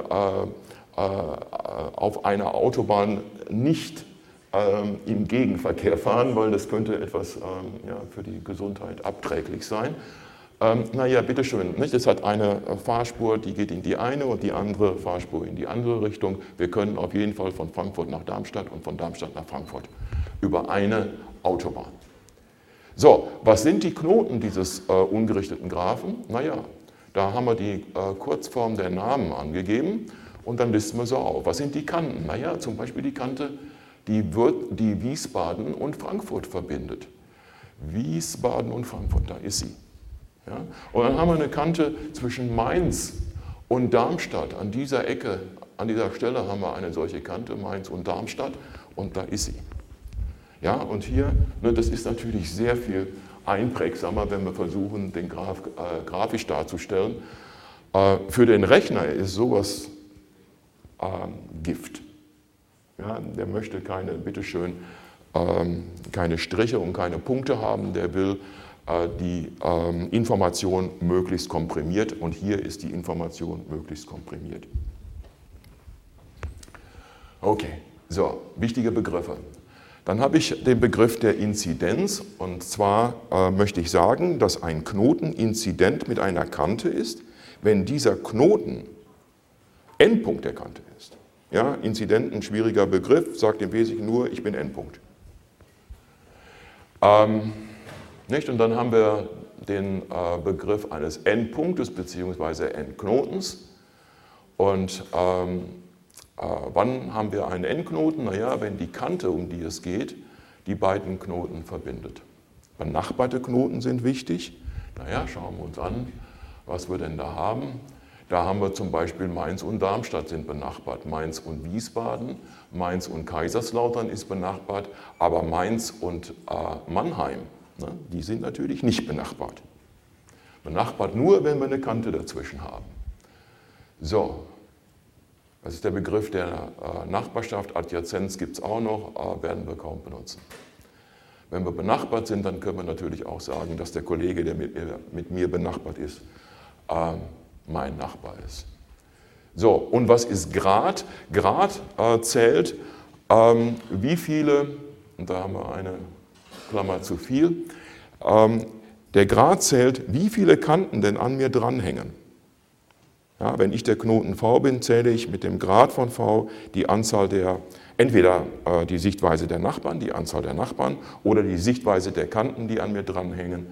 auf einer Autobahn nicht im Gegenverkehr fahren, weil das könnte etwas für die Gesundheit abträglich sein. Naja, bitteschön, nicht? Es hat eine Fahrspur, die geht in die eine und die andere Fahrspur in die andere Richtung. Wir können auf jeden Fall von Frankfurt nach Darmstadt und von Darmstadt nach Frankfurt über eine Autobahn. So, was sind die Knoten dieses ungerichteten Graphen? Naja, da haben wir die Kurzform der Namen angegeben und dann listen wir so auf. Was sind die Kanten? Naja, zum Beispiel die Kante, die Wiesbaden und Frankfurt verbindet. Wiesbaden und Frankfurt, da ist sie. Ja? Und dann haben wir eine Kante zwischen Mainz und Darmstadt. An dieser Ecke, an dieser Stelle haben wir eine solche Kante, Mainz und Darmstadt, und da ist sie. Ja, und hier, ne, das ist natürlich sehr viel einprägsamer, wenn wir versuchen, den grafisch darzustellen. Für den Rechner ist sowas Gift. Ja, der möchte bitteschön, keine Striche und keine Punkte haben, der will die Information möglichst komprimiert und hier ist die Information möglichst komprimiert. Okay, so, wichtige Begriffe. Dann habe ich den Begriff der Inzidenz und zwar möchte ich sagen, dass ein Knoten inzident mit einer Kante ist, wenn dieser Knoten Endpunkt der Kante ist. Ja, Inzident, ein schwieriger Begriff, sagt im Wesentlichen nur, ich bin Endpunkt. Nicht? Und dann haben wir den Begriff eines Endpunktes bzw. Endknotens. Und wann haben wir einen Endknoten? Naja, wenn die Kante, um die es geht, die beiden Knoten verbindet. Benachbarte Knoten sind wichtig. Naja, schauen wir uns an, was wir denn da haben. Da haben wir zum Beispiel Mainz und Darmstadt sind benachbart, Mainz und Wiesbaden, Mainz und Kaiserslautern ist benachbart, aber Mainz und Mannheim, ne, die sind natürlich nicht benachbart. Benachbart nur, wenn wir eine Kante dazwischen haben. So, das ist der Begriff der Nachbarschaft, Adjazenz gibt es auch noch, werden wir kaum benutzen. Wenn wir benachbart sind, dann können wir natürlich auch sagen, dass der Kollege, der mit mir benachbart ist, mein Nachbar ist. So, und was ist Grad? Grad zählt, wie viele, und da haben wir eine Klammer zu viel, der Grad zählt, wie viele Kanten denn an mir dranhängen. Ja, wenn ich der Knoten V bin, zähle ich mit dem Grad von V die Anzahl der, entweder die Sichtweise der Nachbarn, die Anzahl der Nachbarn, oder die Sichtweise der Kanten, die an mir dranhängen,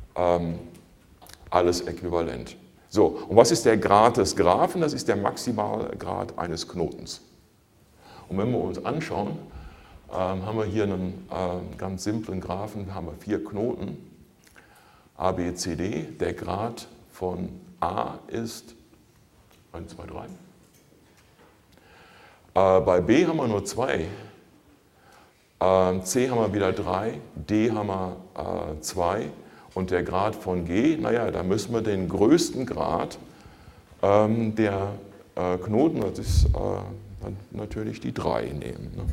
alles äquivalent. So, und was ist der Grad des Graphen? Das ist der Maximalgrad eines Knotens. Und wenn wir uns anschauen, haben wir hier einen ganz simplen Graphen, haben wir 4 Knoten, A, B, C, D. Der Grad von A ist 1, 2, 3. Bei B haben wir nur 2, C haben wir wieder 3, D haben wir 2. Und der Grad von G, naja, da müssen wir den größten Grad der Knoten, das ist natürlich die 3 nehmen. Ne?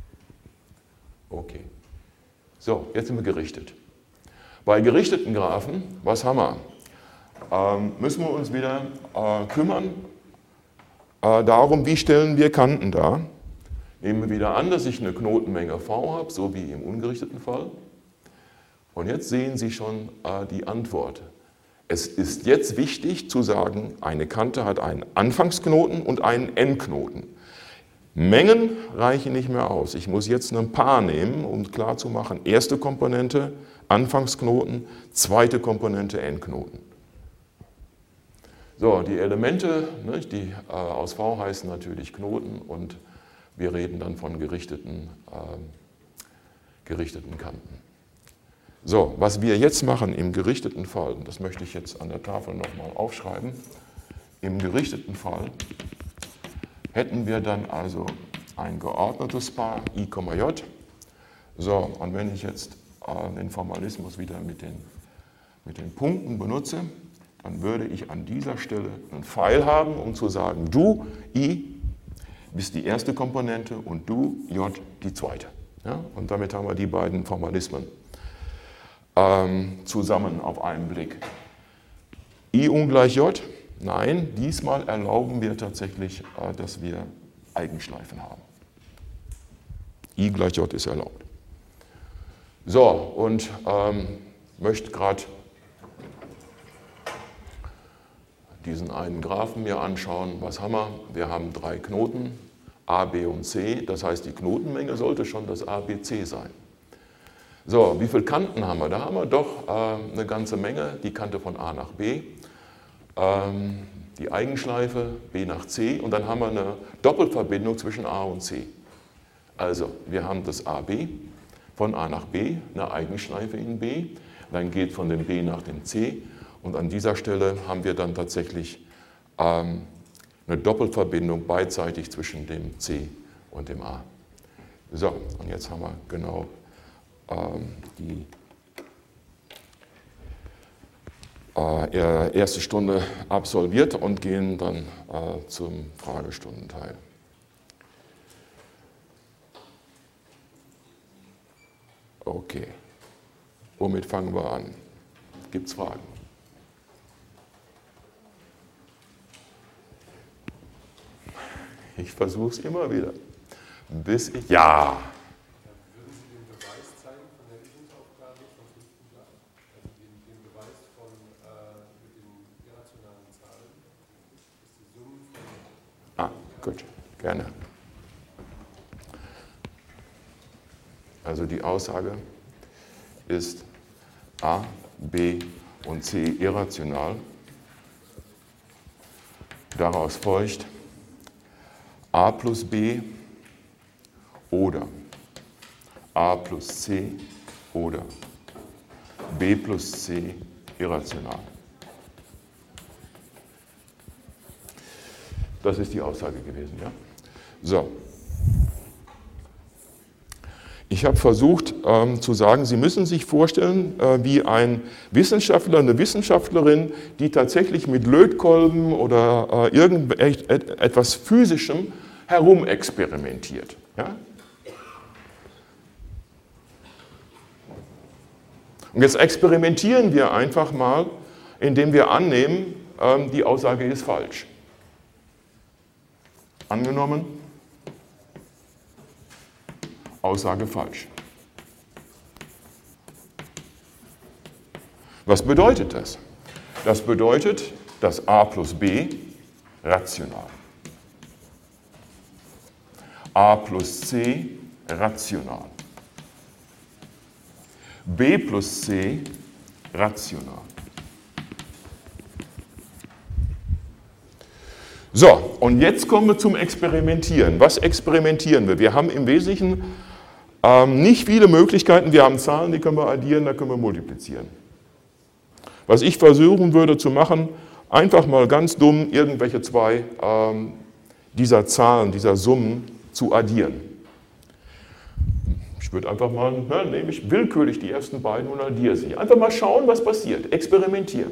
Okay. So, jetzt sind wir gerichtet. Bei gerichteten Graphen, was haben wir? Müssen wir uns wieder kümmern darum, wie stellen wir Kanten dar. Nehmen wir wieder an, dass ich eine Knotenmenge V habe, so wie im ungerichteten Fall. Und jetzt sehen Sie schon die Antwort. Es ist jetzt wichtig zu sagen, eine Kante hat einen Anfangsknoten und einen Endknoten. Mengen reichen nicht mehr aus. Ich muss jetzt ein Paar nehmen, um klarzumachen, erste Komponente, Anfangsknoten, zweite Komponente, Endknoten. So, die Elemente, ne, die aus V heißen natürlich Knoten und wir reden dann von gerichteten Kanten. So, was wir jetzt machen im gerichteten Fall, und das möchte ich jetzt an der Tafel nochmal aufschreiben, im gerichteten Fall hätten wir dann also ein geordnetes Paar I, J. So, und wenn ich jetzt den Formalismus wieder mit den Punkten benutze, dann würde ich an dieser Stelle einen Pfeil haben, um zu sagen, du, I, bist die erste Komponente und du, J, die zweite. Ja? Und damit haben wir die beiden Formalismen zusammen auf einen Blick. I ungleich J, nein, diesmal erlauben wir tatsächlich, dass wir Eigenschleifen haben. I gleich J ist erlaubt. So, und möchte gerade diesen einen Graphen mir anschauen. Was haben wir? Wir haben 3 Knoten, A, B und C. Das heißt, die Knotenmenge sollte schon das A, B, C sein. So, wie viele Kanten haben wir? Da haben wir doch eine ganze Menge. Die Kante von A nach B, die Eigenschleife B nach C und dann haben wir eine Doppelverbindung zwischen A und C. Also, wir haben das AB von A nach B, eine Eigenschleife in B, dann geht von dem B nach dem C und an dieser Stelle haben wir dann tatsächlich eine Doppelverbindung beidseitig zwischen dem C und dem A. So, und jetzt haben wir genau die erste Stunde absolviert und gehen dann zum Fragestundenteil. Okay, womit fangen wir an? Gibt es Fragen? Ich versuche es immer wieder, bis ich... Ja! Gut, gerne. Also die Aussage, ist A, B und C irrational. Daraus folgt A plus B oder A plus C oder B plus C irrational. Das ist die Aussage gewesen. Ja? So. Ich habe versucht zu sagen, Sie müssen sich vorstellen, wie ein Wissenschaftler, eine Wissenschaftlerin, die tatsächlich mit Lötkolben oder irgendetwas Physischem herumexperimentiert. Ja? Und jetzt experimentieren wir einfach mal, indem wir annehmen, die Aussage ist falsch. Angenommen, Aussage falsch. Was bedeutet das? Das bedeutet, dass A plus B rational. A plus C rational. B plus C rational. So, und jetzt kommen wir zum Experimentieren. Was experimentieren wir? Wir haben im Wesentlichen nicht viele Möglichkeiten. Wir haben Zahlen, die können wir addieren, da können wir multiplizieren. Was ich versuchen würde zu machen, einfach mal ganz dumm irgendwelche zwei dieser Zahlen, dieser Summen zu addieren. Ich würde einfach mal, nehme ich willkürlich die ersten beiden und addiere sie. Einfach mal schauen, was passiert. Experimentieren.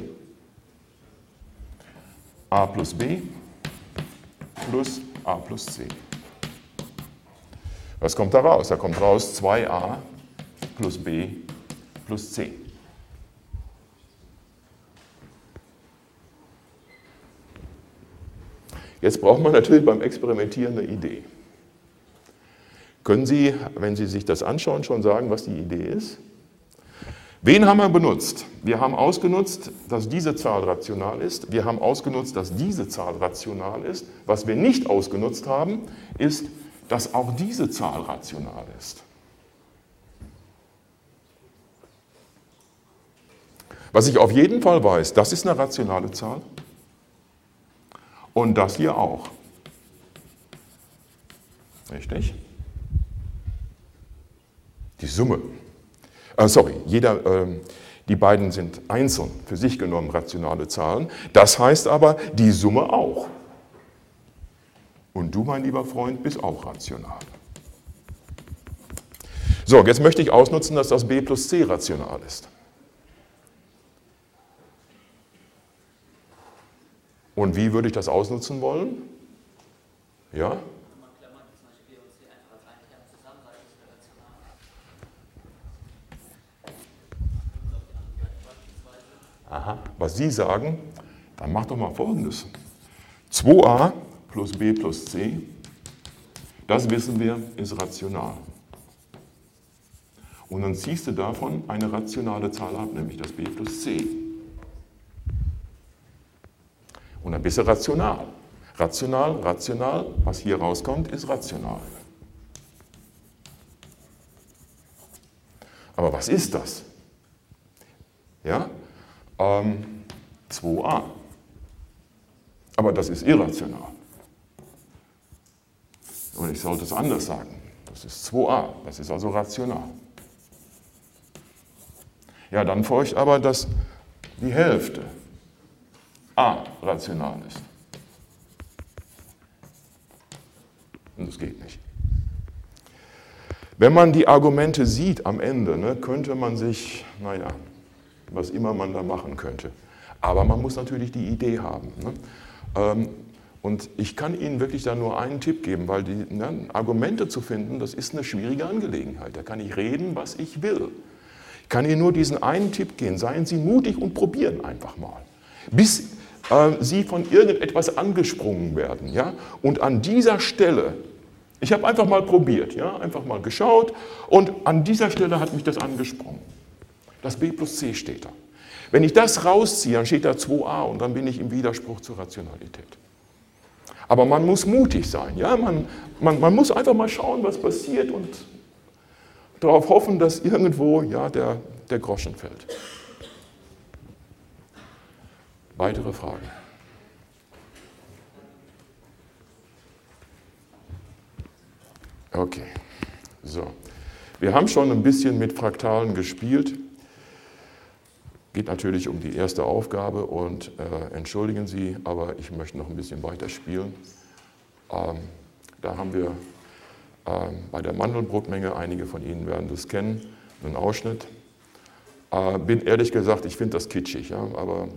A plus B plus A plus C. Was kommt da raus? Da kommt raus 2a plus b plus c. Jetzt braucht man natürlich beim Experimentieren eine Idee. Können Sie, wenn Sie sich das anschauen, schon sagen, was die Idee ist? Wen haben wir benutzt? Wir haben ausgenutzt, dass diese Zahl rational ist. Wir haben ausgenutzt, dass diese Zahl rational ist. Was wir nicht ausgenutzt haben, ist, dass auch diese Zahl rational ist. Was ich auf jeden Fall weiß, das ist eine rationale Zahl und das hier auch. Richtig? Die Summe. Die beiden sind einzeln, für sich genommen rationale Zahlen. Das heißt aber, die Summe auch. Und du, mein lieber Freund, bist auch rational. So, jetzt möchte ich ausnutzen, dass das b plus c rational ist. Und wie würde ich das ausnutzen wollen? Ja? Aha, was Sie sagen, dann mach doch mal Folgendes. 2a plus b plus c, das wissen wir, ist rational. Und dann ziehst du davon eine rationale Zahl ab, nämlich das b plus c. Und dann bist du rational. Rational, rational, was hier rauskommt, ist rational. Aber was ist das? Ja? 2a. Aber das ist irrational. Und ich sollte es anders sagen. Das ist 2a, das ist also rational. Ja, dann folgt aber, dass die Hälfte a rational ist. Und das geht nicht. Wenn man die Argumente sieht am Ende, könnte man sich, was immer man da machen könnte. Aber man muss natürlich die Idee haben. Und ich kann Ihnen wirklich da nur einen Tipp geben, weil Argumente zu finden, das ist eine schwierige Angelegenheit. Da kann ich reden, was ich will. Ich kann Ihnen nur diesen einen Tipp geben. Seien Sie mutig und probieren einfach mal. Bis Sie von irgendetwas angesprungen werden. Ja? Und an dieser Stelle, ich habe einfach mal probiert, ja? Einfach mal geschaut und an dieser Stelle hat mich das angesprungen. Das b plus c steht da. Wenn ich das rausziehe, dann steht da 2a und dann bin ich im Widerspruch zur Rationalität. Aber man muss mutig sein. Ja? Man muss einfach mal schauen, was passiert und darauf hoffen, dass irgendwo der der Groschen fällt. Weitere Fragen? Okay, so. Wir haben schon ein bisschen mit Fraktalen gespielt. Geht natürlich um die erste Aufgabe und entschuldigen Sie, aber ich möchte noch ein bisschen weiter spielen. Da haben wir bei der Mandelbrotmenge, einige von Ihnen werden das kennen, einen Ausschnitt. Bin ehrlich gesagt, ich finde das kitschig, ja, aber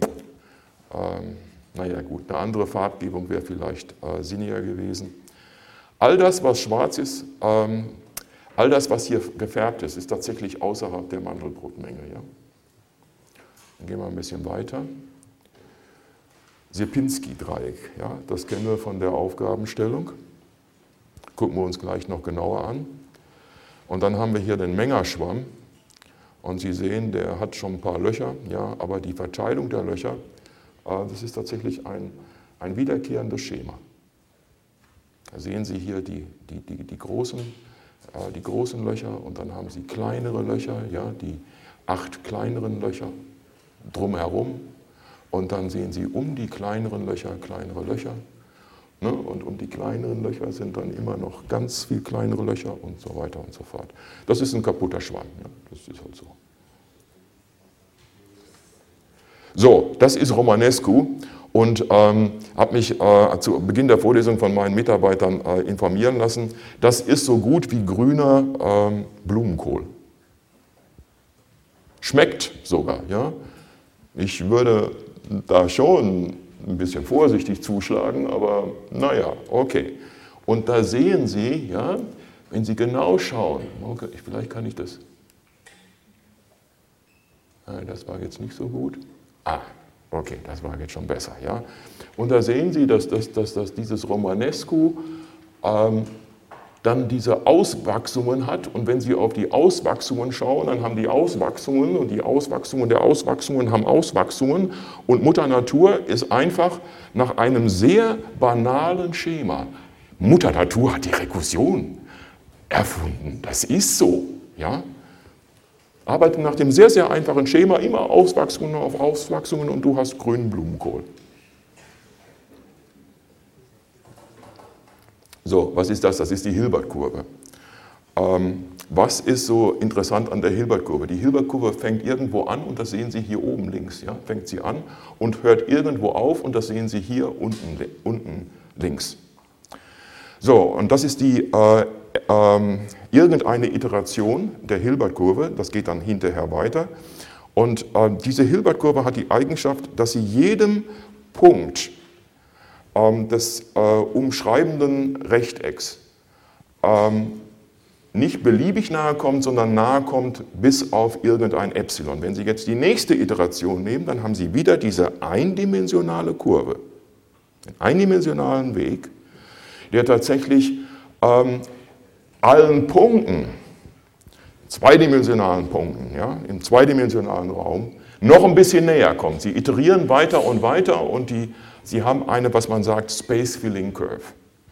naja gut, eine andere Farbgebung wäre vielleicht sinniger gewesen. All das, was schwarz ist, all das, was hier gefärbt ist, ist tatsächlich außerhalb der Mandelbrotmenge. Ja? Dann gehen wir ein bisschen weiter. Sierpinski-Dreieck, ja, das kennen wir von der Aufgabenstellung. Gucken wir uns gleich noch genauer an. Und dann haben wir hier den Mengerschwamm. Und Sie sehen, der hat schon ein paar Löcher, ja, aber die Verteilung der Löcher, das ist tatsächlich ein wiederkehrendes Schema. Da sehen Sie hier die großen Löcher und dann haben Sie kleinere Löcher, ja, die 8 kleineren Löcher drumherum und dann sehen Sie um die kleineren Löcher kleinere Löcher, ne, und um die kleineren Löcher sind dann immer noch ganz viel kleinere Löcher und so weiter und so fort. Das ist ein kaputter Schwamm, ja, das ist halt so. So, das ist Romanescu. Und habe mich zu Beginn der Vorlesung von meinen Mitarbeitern informieren lassen. Das ist so gut wie grüner Blumenkohl. Schmeckt sogar. Ja? Ich würde da schon ein bisschen vorsichtig zuschlagen, aber naja, okay. Und da sehen Sie, ja, wenn Sie genau schauen, okay, vielleicht kann ich das. Nein, das war jetzt nicht so gut. Okay, das war jetzt schon besser. Ja? Und da sehen Sie, dass dieses Romanescu dann diese Auswachsungen hat. Und wenn Sie auf die Auswachsungen schauen, dann haben die Auswachsungen und die Auswachsungen der Auswachsungen haben Auswachsungen. Und Mutter Natur ist einfach nach einem sehr banalen Schema. Mutter Natur hat die Rekursion erfunden. Das ist so. Ja? Arbeite nach dem sehr, sehr einfachen Schema, immer Auswachsungen auf Auswachsungen und du hast grünen Blumenkohl. So, was ist das? Das ist die Hilbert-Kurve. Was ist so interessant an der Hilbert-Kurve? Die Hilbert-Kurve fängt irgendwo an und das sehen Sie hier oben links. Ja? Fängt sie an und hört irgendwo auf und das sehen Sie hier unten links. So, und das ist die irgendeine Iteration der Hilbert-Kurve, das geht dann hinterher weiter. Und diese Hilbert-Kurve hat die Eigenschaft, dass sie jedem Punkt des umschreibenden Rechtecks nicht beliebig nahe kommt, sondern nahe kommt bis auf irgendein Epsilon. Wenn Sie jetzt die nächste Iteration nehmen, dann haben Sie wieder diese eindimensionale Kurve, einen eindimensionalen Weg, der tatsächlich allen Punkten, zweidimensionalen Punkten, ja, im zweidimensionalen Raum, noch ein bisschen näher kommt. Sie iterieren weiter und weiter und Sie haben eine, was man sagt, Space-Filling Curve.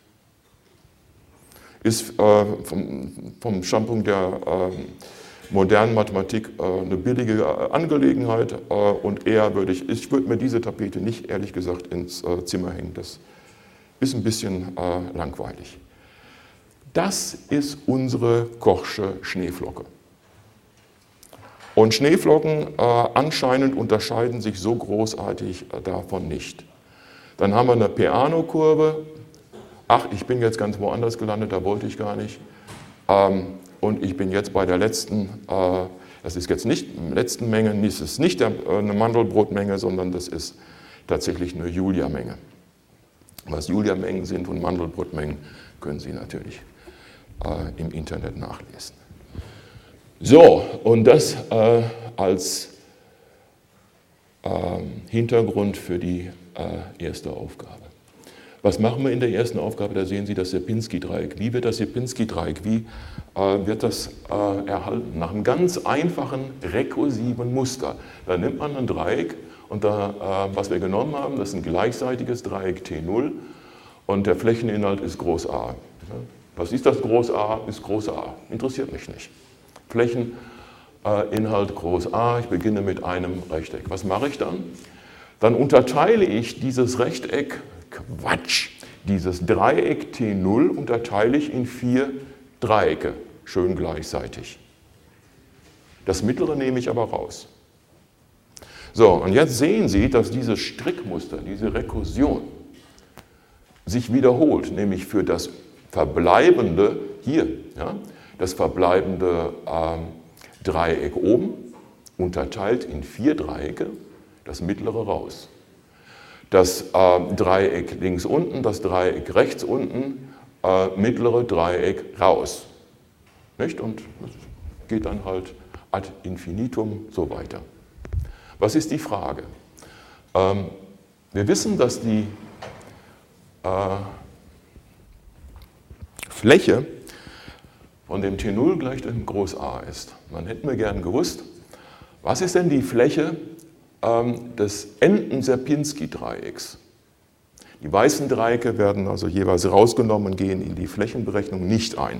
Ist vom Standpunkt der modernen Mathematik eine billige Angelegenheit und eher ich würde mir diese Tapete nicht, ehrlich gesagt, ins Zimmer hängen. Das ist ein bisschen langweilig. Das ist unsere Kochsche Schneeflocke. Und Schneeflocken anscheinend unterscheiden sich so großartig davon nicht. Dann haben wir eine Peano-Kurve. Ach, ich bin jetzt ganz woanders gelandet, da wollte ich gar nicht. Und ich bin jetzt bei der letzten, das ist jetzt nicht die letzten Menge, das ist nicht eine Mandelbrotmenge, sondern das ist tatsächlich eine Julia-Menge. Was Julia-Mengen sind und Mandelbrotmengen, können Sie natürlich im Internet nachlesen. So, und das als Hintergrund für die erste Aufgabe. Was machen wir in der ersten Aufgabe? Da sehen Sie das Sierpinski-Dreieck. Wie wird das Sierpinski-Dreieck? Wie wird das erhalten? Nach einem ganz einfachen rekursiven Muster. Da nimmt man ein Dreieck und was wir genommen haben, das ist ein gleichseitiges Dreieck T0 und der Flächeninhalt ist Groß A. Was ist das Groß A? Ist Groß A. Interessiert mich nicht. Flächen Inhalt groß A, ich beginne mit einem Rechteck. Was mache ich dann? Dann unterteile ich dieses Rechteck, dieses Dreieck T0 unterteile ich in 4 Dreiecke, schön gleichseitig. Das mittlere nehme ich aber raus. So, und jetzt sehen Sie, dass dieses Strickmuster, diese Rekursion sich wiederholt, nämlich für das verbleibende, hier, ja, das verbleibende Dreieck oben, unterteilt in 4 Dreiecke, das mittlere raus. Das Dreieck links unten, das Dreieck rechts unten, mittlere Dreieck raus. Nicht? Und das geht dann halt ad infinitum so weiter. Was ist die Frage? Wir wissen, dass die Fläche von dem T0 gleich dem Groß A ist. Man hätte mir gern gewusst, was ist denn die Fläche des Enden-Sierpinski-Dreiecks? Die weißen Dreiecke werden also jeweils rausgenommen und gehen in die Flächenberechnung nicht ein.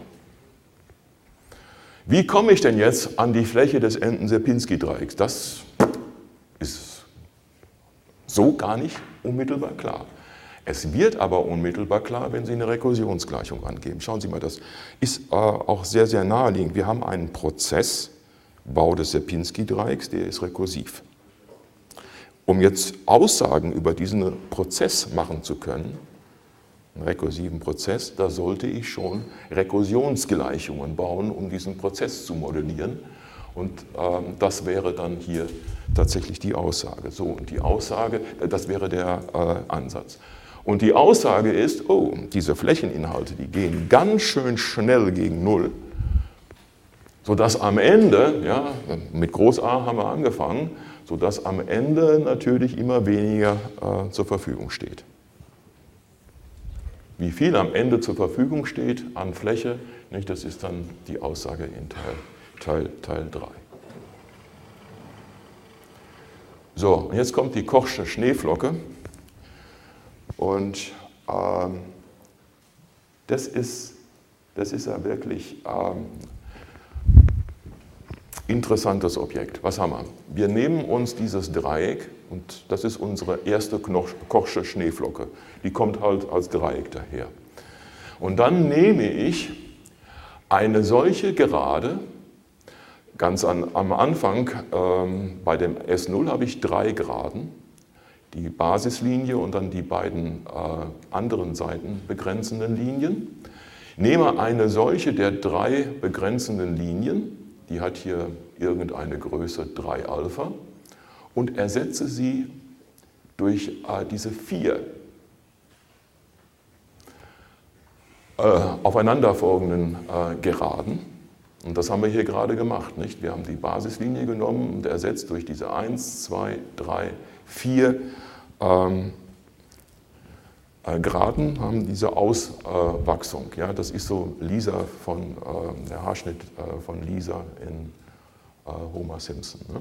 Wie komme ich denn jetzt an die Fläche des Enden-Sierpinski-Dreiecks? Das ist so gar nicht unmittelbar klar. Es wird aber unmittelbar klar, wenn Sie eine Rekursionsgleichung angeben. Schauen Sie mal, das ist auch sehr, sehr naheliegend. Wir haben einen Prozess, Bau des Sierpinski-Dreiecks, der ist rekursiv. Um jetzt Aussagen über diesen Prozess machen zu können, einen rekursiven Prozess, da sollte ich schon Rekursionsgleichungen bauen, um diesen Prozess zu modellieren. Und das wäre dann hier tatsächlich die Aussage. So, und die Aussage, das wäre der Ansatz. Und die Aussage ist, oh, diese Flächeninhalte, die gehen ganz schön schnell gegen Null, sodass am Ende, ja, mit Groß A haben wir angefangen, sodass am Ende natürlich immer weniger zur Verfügung steht. Wie viel am Ende zur Verfügung steht an Fläche, nicht, das ist dann die Aussage in Teil 3. So, und jetzt kommt die Kochsche Schneeflocke. Und das ist ja wirklich interessantes Objekt. Was haben wir? Wir nehmen uns dieses Dreieck und das ist unsere erste Kochsche Schneeflocke. Die kommt halt als Dreieck daher. Und dann nehme ich eine solche Gerade, ganz am Anfang bei dem S0 habe ich 3 Geraden, die Basislinie und dann die beiden anderen Seiten begrenzenden Linien. Nehme eine solche der 3 begrenzenden Linien, die hat hier irgendeine Größe 3 Alpha, und ersetze sie durch diese 4 aufeinanderfolgenden Geraden. Und das haben wir hier gerade gemacht, nicht? Wir haben die Basislinie genommen und ersetzt durch diese 1, 2, 3, 4 Geraden, haben diese Auswachsung. Ja? Das ist so Lisa der Haarschnitt von Lisa in Homer Simpson. Ne?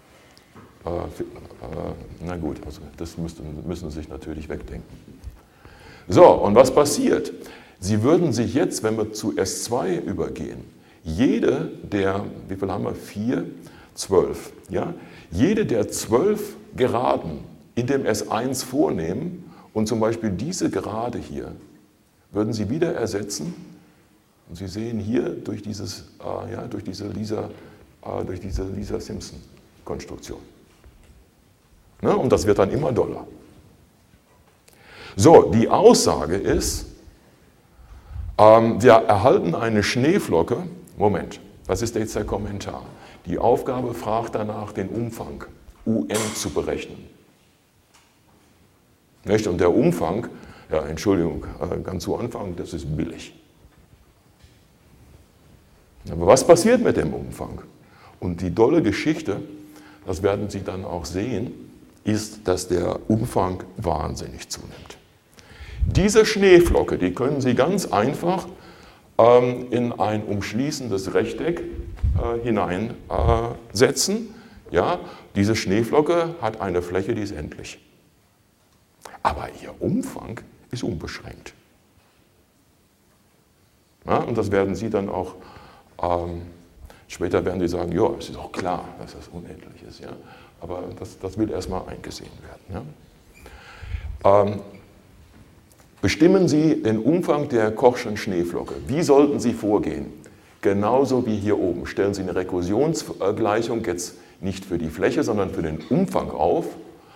Na gut, also das müssen Sie sich natürlich wegdenken. So, und was passiert? Sie würden sich jetzt, wenn wir zu S2 übergehen, jede der, wie viel haben wir? 4, 12. Ja? Jede der 12 Geraden in dem S1 vornehmen und zum Beispiel diese Gerade hier würden Sie wieder ersetzen. Und Sie sehen hier durch diese Lisa-Simpson-Konstruktion. Ne? Und das wird dann immer doller. So, die Aussage ist, wir erhalten eine Schneeflocke. Moment, was ist jetzt der Kommentar? Die Aufgabe fragt danach, den Umfang UN zu berechnen. Nicht? Und der Umfang, ja, Entschuldigung, ganz zu Anfang, das ist billig. Aber was passiert mit dem Umfang? Und die dolle Geschichte, das werden Sie dann auch sehen, ist, dass der Umfang wahnsinnig zunimmt. Diese Schneeflocke, die können Sie ganz einfach in ein umschließendes Rechteck hineinsetzen. Ja, diese Schneeflocke hat eine Fläche, die ist endlich. Aber ihr Umfang ist unbeschränkt. Ja, und das werden Sie dann auch Später werden Sie sagen, ja, es ist auch klar, dass das unendlich ist. Ja? Aber das will erstmal eingesehen werden. Ja? Bestimmen Sie den Umfang der Kochschen Schneeflocke. Wie sollten Sie vorgehen? Genauso wie hier oben. Stellen Sie eine Rekursionsgleichung jetzt nicht für die Fläche, sondern für den Umfang auf.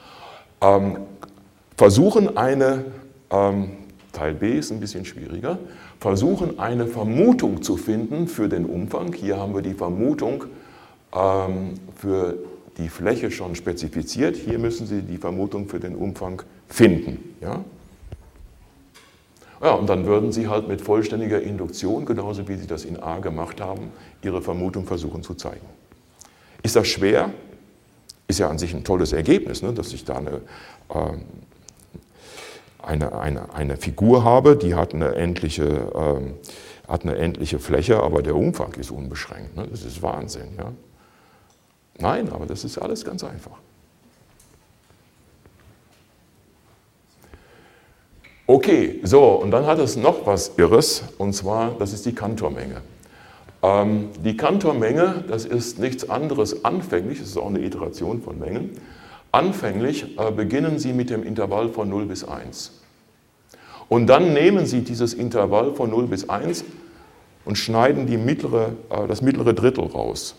Versuchen eine, Teil B ist ein bisschen schwieriger, versuchen eine Vermutung zu finden für den Umfang. Hier haben wir die Vermutung für die Fläche schon spezifiziert. Hier müssen Sie die Vermutung für den Umfang finden. Ja? Ja, und dann würden Sie halt mit vollständiger Induktion, genauso wie Sie das in A gemacht haben, Ihre Vermutung versuchen zu zeigen. Ist das schwer? Ist ja an sich ein tolles Ergebnis, ne, dass ich da eine Figur habe, die hat eine endliche Fläche, aber der Umfang ist unbeschränkt. Ne? Das ist Wahnsinn. Ja? Nein, aber das ist alles ganz einfach. Okay, so, und dann hat es noch was Irres, und zwar, das ist die Cantor-Menge. Die Cantor-Menge, das ist nichts anderes anfänglich, das ist auch eine Iteration von Mengen. Anfänglich beginnen Sie mit dem Intervall von 0 bis 1. Und dann nehmen Sie dieses Intervall von 0 bis 1 und schneiden das mittlere Drittel raus.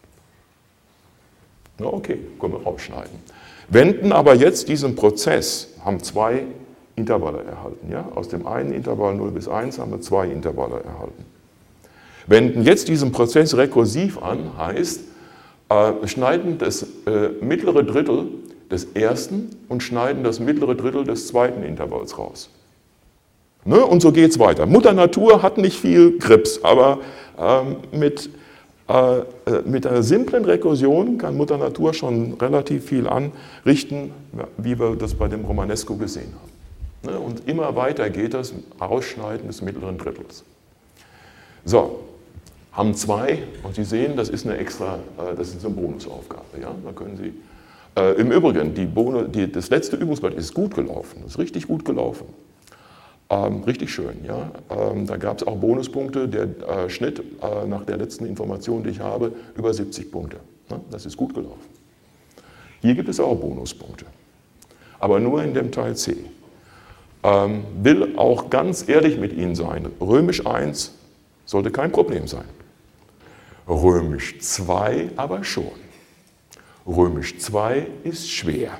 Na okay, können wir rausschneiden. Wenden aber jetzt diesen Prozess, haben zwei Intervalle erhalten. Ja? Aus dem einen Intervall 0 bis 1 haben wir zwei Intervalle erhalten. Wenden jetzt diesen Prozess rekursiv an, heißt, schneiden das mittlere Drittel des ersten und schneiden das mittlere Drittel des zweiten Intervalls raus. Ne? Und so geht es weiter. Mutter Natur hat nicht viel Grips, aber mit einer simplen Rekursion kann Mutter Natur schon relativ viel anrichten, wie wir das bei dem Romanesco gesehen haben. Ne? Und immer weiter geht das Ausschneiden des mittleren Drittels. So, haben zwei, und Sie sehen, das ist eine Bonusaufgabe. Ja? Da können Sie, im Übrigen, das letzte Übungsblatt ist gut gelaufen, ist richtig gut gelaufen. Richtig schön. Ja? Da gab es auch Bonuspunkte, der Schnitt nach der letzten Information, die ich habe, über 70 Punkte. Ja? Das ist gut gelaufen. Hier gibt es auch Bonuspunkte, aber nur in dem Teil C. Will auch ganz ehrlich mit Ihnen sein, Römisch 1 sollte kein Problem sein. Römisch 2 aber schon. Römisch 2 ist schwer.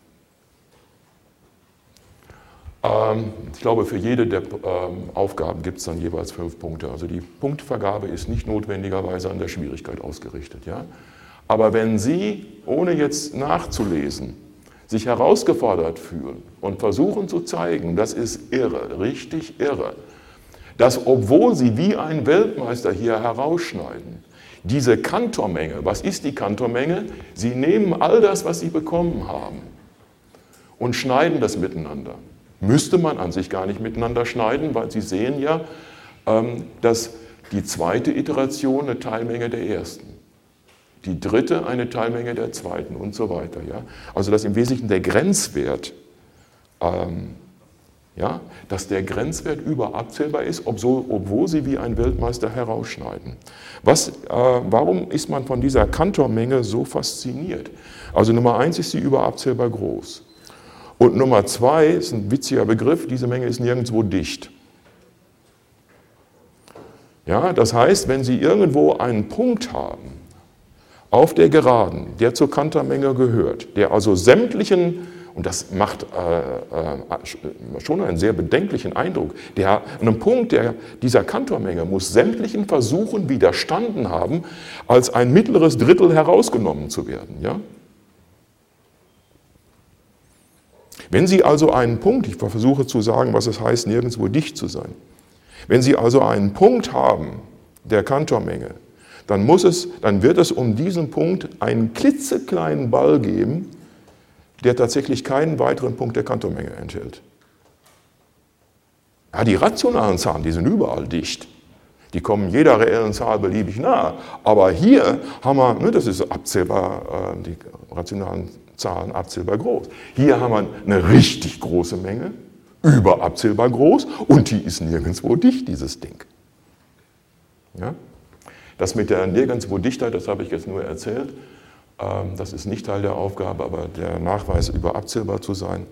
Ich glaube, für jede der Aufgaben gibt es dann jeweils 5 Punkte. Also die Punktvergabe ist nicht notwendigerweise an der Schwierigkeit ausgerichtet. Ja? Aber wenn Sie, ohne jetzt nachzulesen, sich herausgefordert fühlen und versuchen zu zeigen, das ist irre, richtig irre, dass obwohl Sie wie ein Weltmeister hier herausschneiden, diese Cantor-Menge, was ist die Cantor-Menge? Sie nehmen all das, was Sie bekommen haben und schneiden das miteinander. Müsste man an sich gar nicht miteinander schneiden, weil Sie sehen ja, dass die zweite Iteration eine Teilmenge der ersten, die dritte eine Teilmenge der zweiten und so weiter. Ja? Also dass im Wesentlichen der Grenzwert, dass der Grenzwert überabzählbar ist, obwohl Sie wie ein Weltmeister herausschneiden. Warum ist man von dieser Cantor-Menge so fasziniert? Also Nummer 1 ist sie überabzählbar groß. Und Nummer 2 ist ein witziger Begriff, diese Menge ist nirgendwo dicht. Ja, das heißt, wenn Sie irgendwo einen Punkt haben, auf der Geraden, der zur Cantor-Menge gehört, der also sämtlichen, und das macht schon einen sehr bedenklichen Eindruck, ein Punkt dieser Cantor-Menge muss sämtlichen Versuchen widerstanden haben, als ein mittleres Drittel herausgenommen zu werden. Ja? Wenn Sie also einen Punkt, ich versuche zu sagen, was es heißt, nirgendwo dicht zu sein, wenn Sie also einen Punkt haben der Cantor-Menge, dann wird es um diesen Punkt einen klitzekleinen Ball geben, der tatsächlich keinen weiteren Punkt der Cantor-Menge enthält. Ja, die rationalen Zahlen, die sind überall dicht. Die kommen jeder reellen Zahl beliebig nahe. Aber hier haben wir, das ist abzählbar, die rationalen Zahlen abzählbar groß. Hier haben wir eine richtig große Menge, überabzählbar groß, und die ist nirgendwo dicht, dieses Ding. Ja? Das mit der nirgendwo Dichtheit, das habe ich jetzt nur erzählt. Das ist nicht Teil der Aufgabe, aber der Nachweis über abzählbar zu sein,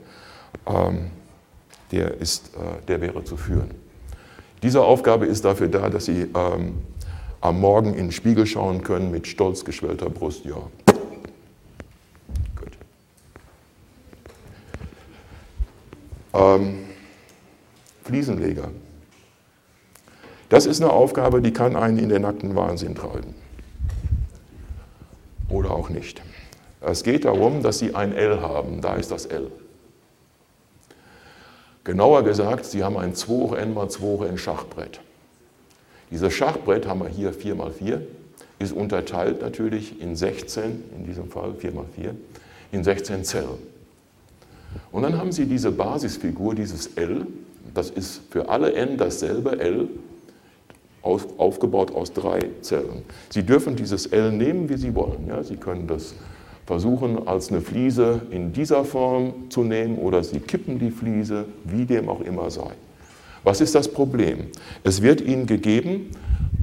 der wäre zu führen. Diese Aufgabe ist dafür da, dass Sie am Morgen in den Spiegel schauen können mit stolz geschwellter Brust. Ja. Gut. Fliesenleger. Das ist eine Aufgabe, die kann einen in den nackten Wahnsinn treiben. Oder auch nicht. Es geht darum, dass Sie ein L haben. Da ist das L. Genauer gesagt, Sie haben ein 2 hoch n mal 2 hoch n Schachbrett. Dieses Schachbrett haben wir hier 4 mal 4, ist unterteilt natürlich in 16, in diesem Fall 4 mal 4, in 16 Zellen. Und dann haben Sie diese Basisfigur, dieses L, das ist für alle n dasselbe L, aufgebaut aus 3 Zellen. Sie dürfen dieses L nehmen, wie Sie wollen. Ja, Sie können das versuchen, als eine Fliese in dieser Form zu nehmen oder Sie kippen die Fliese, wie dem auch immer sei. Was ist das Problem? Es wird Ihnen gegeben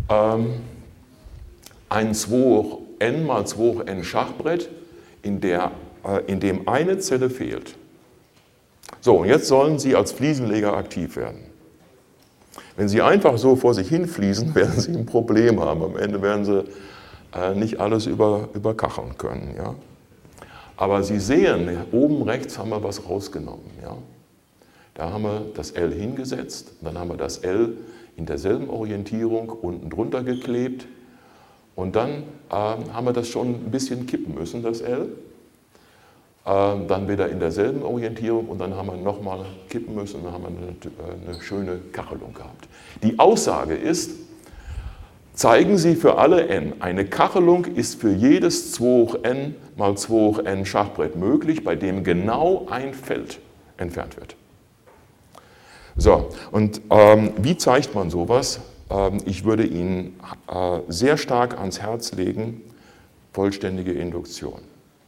ein 2 hoch n mal 2 hoch n Schachbrett, in dem eine Zelle fehlt. So, und jetzt sollen Sie als Fliesenleger aktiv werden. Wenn Sie einfach so vor sich hin fließen, werden Sie ein Problem haben. Am Ende werden Sie nicht alles überkacheln können. Ja? Aber Sie sehen, oben rechts haben wir was rausgenommen. Ja? Da haben wir das L hingesetzt, dann haben wir das L in derselben Orientierung unten drunter geklebt und dann haben wir das schon ein bisschen kippen müssen, das L. Dann wieder in derselben Orientierung und dann haben wir nochmal kippen müssen und dann haben wir eine schöne Kachelung gehabt. Die Aussage ist, zeigen Sie für alle n, eine Kachelung ist für jedes 2 hoch n mal 2 hoch n Schachbrett möglich, bei dem genau ein Feld entfernt wird. So, und wie zeigt man sowas? Ich würde Ihnen sehr stark ans Herz legen, vollständige Induktion.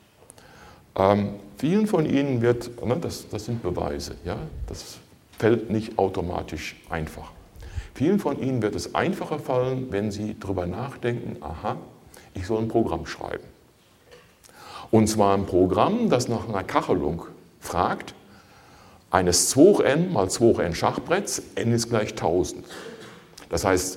Vielen von Ihnen wird, das sind Beweise, ja, das fällt nicht automatisch einfach. Vielen von Ihnen wird es einfacher fallen, wenn Sie darüber nachdenken, aha, ich soll ein Programm schreiben. Und zwar ein Programm, das nach einer Kachelung fragt, eines 2 hoch n mal 2 hoch n Schachbretts, n ist gleich 1000. Das heißt,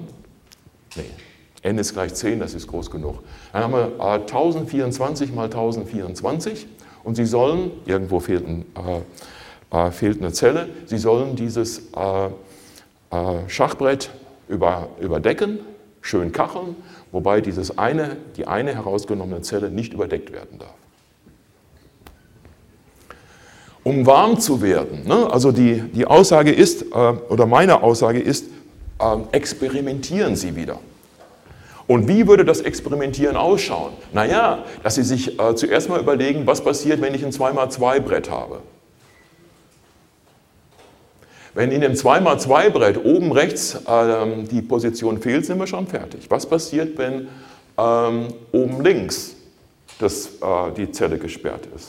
n ist gleich 10, das ist groß genug. Dann haben wir 1024 mal 1024 und Sie sollen, irgendwo fehlt eine Zelle, Sie sollen dieses Schachbrett überdecken, schön kacheln, wobei die eine herausgenommene Zelle nicht überdeckt werden darf. Um warm zu werden, also die Aussage ist, oder meine Aussage ist, experimentieren Sie wieder. Und wie würde das Experimentieren ausschauen? Naja, dass Sie sich zuerst mal überlegen, was passiert, wenn ich ein 2x2 Brett habe. Wenn in dem 2x2 Brett oben rechts die Position fehlt, sind wir schon fertig. Was passiert, wenn oben links die Zelle gesperrt ist?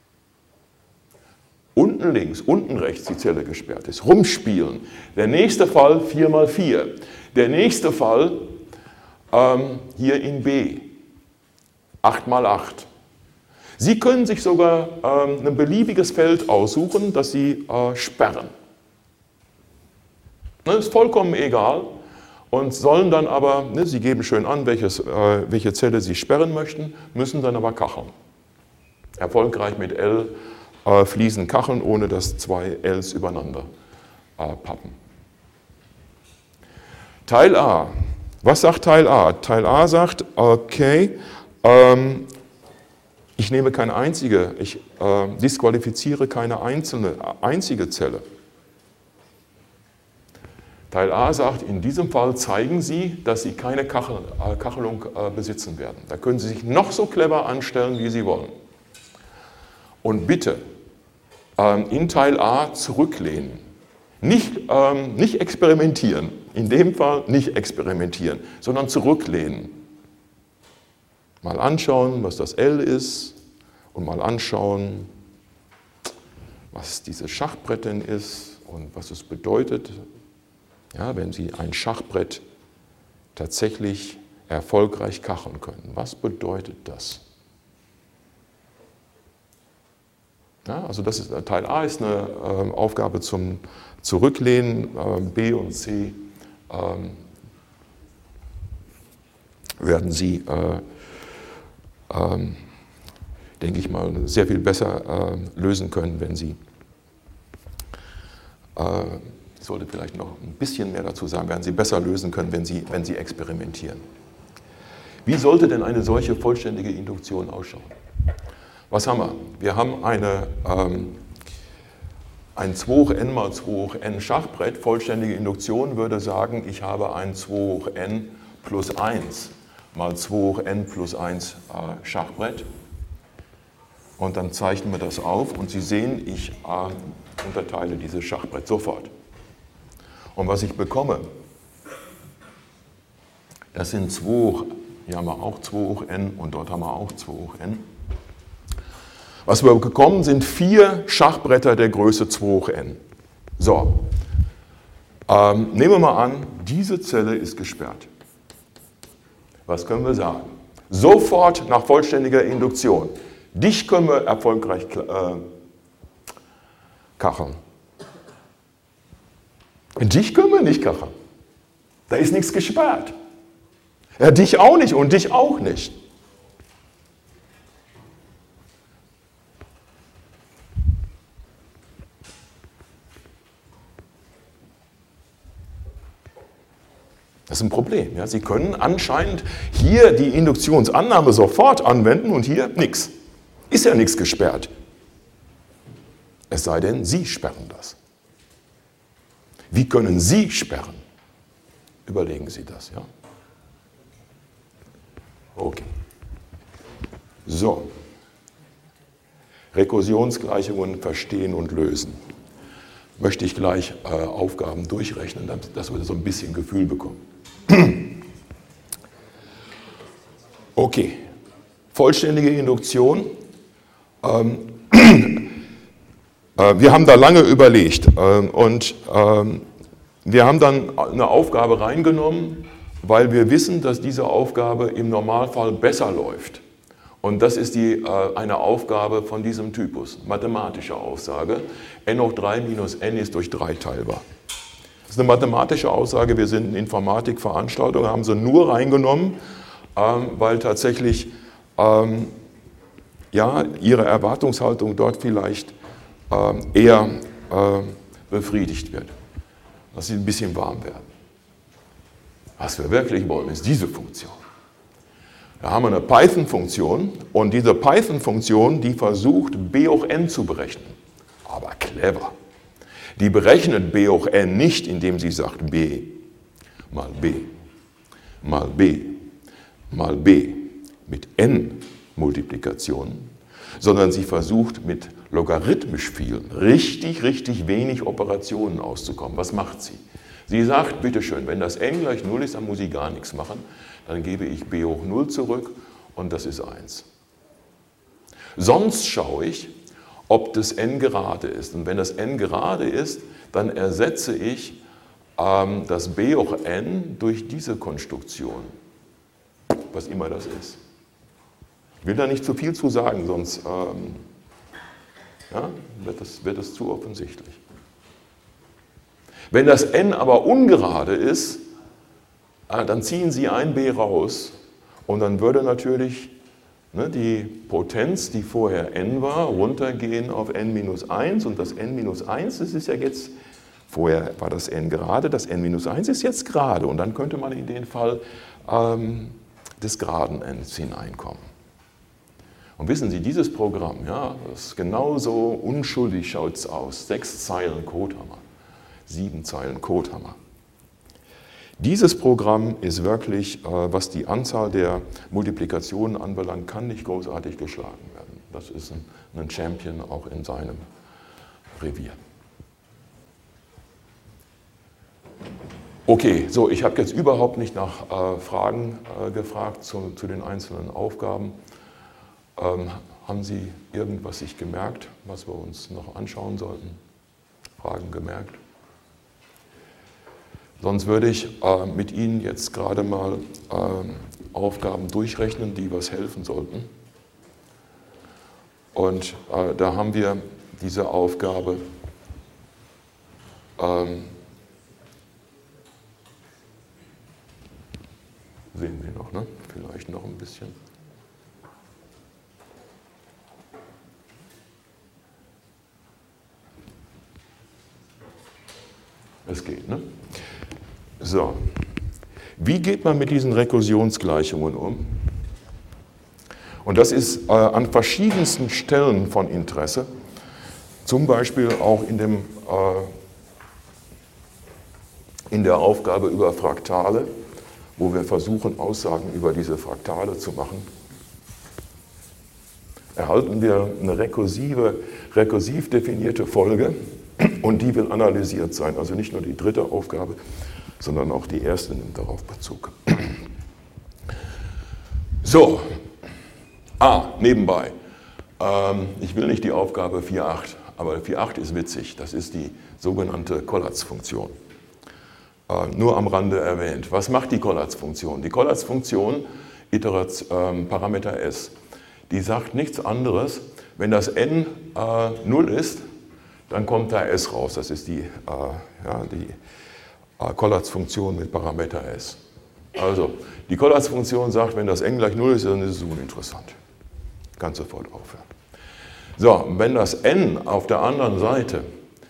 Unten links, unten rechts die Zelle gesperrt ist. Rumspielen. Der nächste Fall 4x4. Der nächste Fall hier in B, 8x8. Sie können sich sogar ein beliebiges Feld aussuchen, das Sie sperren. Das ist vollkommen egal und sollen dann aber, Sie geben schön an, welche Zelle Sie sperren möchten, müssen dann aber kacheln. Erfolgreich mit L Fliesen kacheln, ohne dass 2 Ls übereinander pappen. Teil A. Was sagt Teil A? Teil A sagt, okay, ich nehme keine einzige, ich disqualifiziere keine einzige Zelle. Teil A sagt, in diesem Fall zeigen Sie, dass Sie keine Kachelung besitzen werden. Da können Sie sich noch so clever anstellen, wie Sie wollen. Und bitte in Teil A zurücklehnen. Nicht experimentieren, in dem Fall nicht experimentieren, sondern zurücklehnen. Mal anschauen, was das L ist und mal anschauen, was dieses Schachbrett denn ist und was es bedeutet, ja, wenn Sie ein Schachbrett tatsächlich erfolgreich kacheln können. Was bedeutet das? Ja, also das ist, Teil A ist eine Aufgabe zum Zurücklehnen, B und C werden Sie, denke ich mal, sehr viel besser lösen können, wenn Sie, ich sollte vielleicht noch ein bisschen mehr dazu sagen, werden Sie besser lösen können, wenn Sie experimentieren. Wie sollte denn eine solche vollständige Induktion ausschauen? Was haben wir? Wir haben ein 2 hoch n mal 2 hoch n Schachbrett. Vollständige Induktion würde sagen, ich habe ein 2 hoch n plus 1 mal 2 hoch n plus 1 Schachbrett. Und dann zeichnen wir das auf und Sie sehen, ich unterteile dieses Schachbrett sofort. Und was ich bekomme, das sind 2 hoch, hier haben wir auch 2 hoch n und dort haben wir auch 2 hoch n. Was wir bekommen, sind 4 Schachbretter der Größe 2 hoch n. So, nehmen wir mal an, diese Zelle ist gesperrt. Was können wir sagen? Sofort nach vollständiger Induktion. Dich können wir erfolgreich kacheln. Dich können wir nicht kacheln. Da ist nichts gesperrt. Ja, dich auch nicht und dich auch nicht. Das ist ein Problem. Ja. Sie können anscheinend hier die Induktionsannahme sofort anwenden und hier nichts. Ist ja nichts gesperrt. Es sei denn, Sie sperren das. Wie können Sie sperren? Überlegen Sie das. Ja? Okay. So. Rekursionsgleichungen verstehen und lösen. Möchte ich gleich Aufgaben durchrechnen, dass wir so ein bisschen Gefühl bekommen. Okay, vollständige Induktion. Wir haben da lange überlegt und wir haben dann eine Aufgabe reingenommen, weil wir wissen, dass diese Aufgabe im Normalfall besser läuft. Und das ist eine Aufgabe von diesem Typus, mathematische Aussage. n hoch 3 minus n ist durch 3 teilbar. Das ist eine mathematische Aussage, wir sind in Informatikveranstaltungen, haben sie nur reingenommen, weil tatsächlich ja, ihre Erwartungshaltung dort vielleicht eher befriedigt wird, dass sie ein bisschen warm werden. Was wir wirklich wollen, ist diese Funktion. Da haben wir eine Python-Funktion und diese Python-Funktion, die versucht, b hoch n zu berechnen. Aber clever. Die berechnet b hoch n nicht, indem sie sagt b mal b mal b mal b mit n Multiplikationen, sondern sie versucht mit logarithmisch vielen, richtig wenig Operationen auszukommen. Was macht sie? Sie sagt, bitteschön, wenn das n gleich 0 ist, dann muss ich gar nichts machen. Dann gebe ich b hoch 0 zurück und das ist 1. Sonst schaue ich, ob das n gerade ist. Und wenn das n gerade ist, dann ersetze ich das b hoch n durch diese Konstruktion, was immer das ist. Ich will da nicht zu viel zu sagen, sonst ja, wird das zu offensichtlich. Wenn das n aber ungerade ist, dann ziehen Sie ein b raus und dann würde natürlich die Potenz, die vorher n war, runtergehen auf n minus 1 und das n minus 1, das ist ja jetzt, vorher war das n gerade, das n minus 1 ist jetzt gerade und dann könnte man in den Fall des geraden n's hineinkommen. Und wissen Sie, dieses Programm, ja, das ist genauso unschuldig schaut es aus, 6 Zeilen Codehammer, 7 Zeilen Codehammer. Dieses Programm ist wirklich, was die Anzahl der Multiplikationen anbelangt, kann nicht großartig geschlagen werden. Das ist ein Champion auch in seinem Revier. Okay, so, ich habe jetzt überhaupt nicht nach Fragen gefragt zu den einzelnen Aufgaben. Haben Sie irgendwas sich gemerkt, was wir uns noch anschauen sollten? Fragen gemerkt? Sonst würde ich mit Ihnen jetzt gerade mal Aufgaben durchrechnen, die was helfen sollten. Und da haben wir diese Aufgabe sehen Sie noch, ne? Vielleicht noch ein bisschen. Es geht, ne? So. Wie geht man mit diesen Rekursionsgleichungen um? Und das ist an verschiedensten Stellen von Interesse, zum Beispiel auch in der Aufgabe über Fraktale, wo wir versuchen, Aussagen über diese Fraktale zu machen. Erhalten wir eine rekursiv definierte Folge und die will analysiert sein. Also nicht nur die dritte Aufgabe, sondern auch die erste nimmt darauf Bezug. So, nebenbei. Ich will nicht die Aufgabe 4.8, aber 4.8 ist witzig. Das ist die sogenannte Collatz-Funktion. Nur am Rande erwähnt. Was macht die Collatz-Funktion? Die Collatz-Funktion, Parameter S, die sagt nichts anderes, wenn das n 0 ist, dann kommt da S raus. Das ist die Collatz-Funktion mit Parameter S. Also, die Collatz-Funktion sagt, wenn das n gleich 0 ist, dann ist es uninteressant. Kann sofort aufhören. So, wenn das n auf der anderen Seite,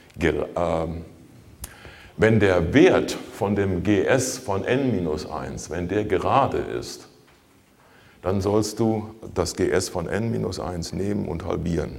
wenn der Wert von dem GS von n-1, wenn der gerade ist, dann sollst du das GS von n-1 nehmen und halbieren.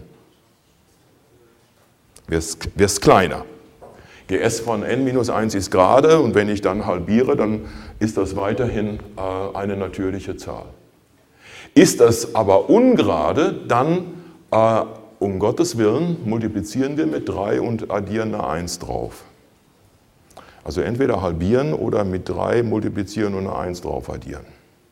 Wirst kleiner. GS von n-1 ist gerade und wenn ich dann halbiere, dann ist das weiterhin eine natürliche Zahl. Ist das aber ungerade, dann um Gottes Willen multiplizieren wir mit 3 und addieren eine 1 drauf. Also entweder halbieren oder mit 3 multiplizieren und eine 1 drauf addieren.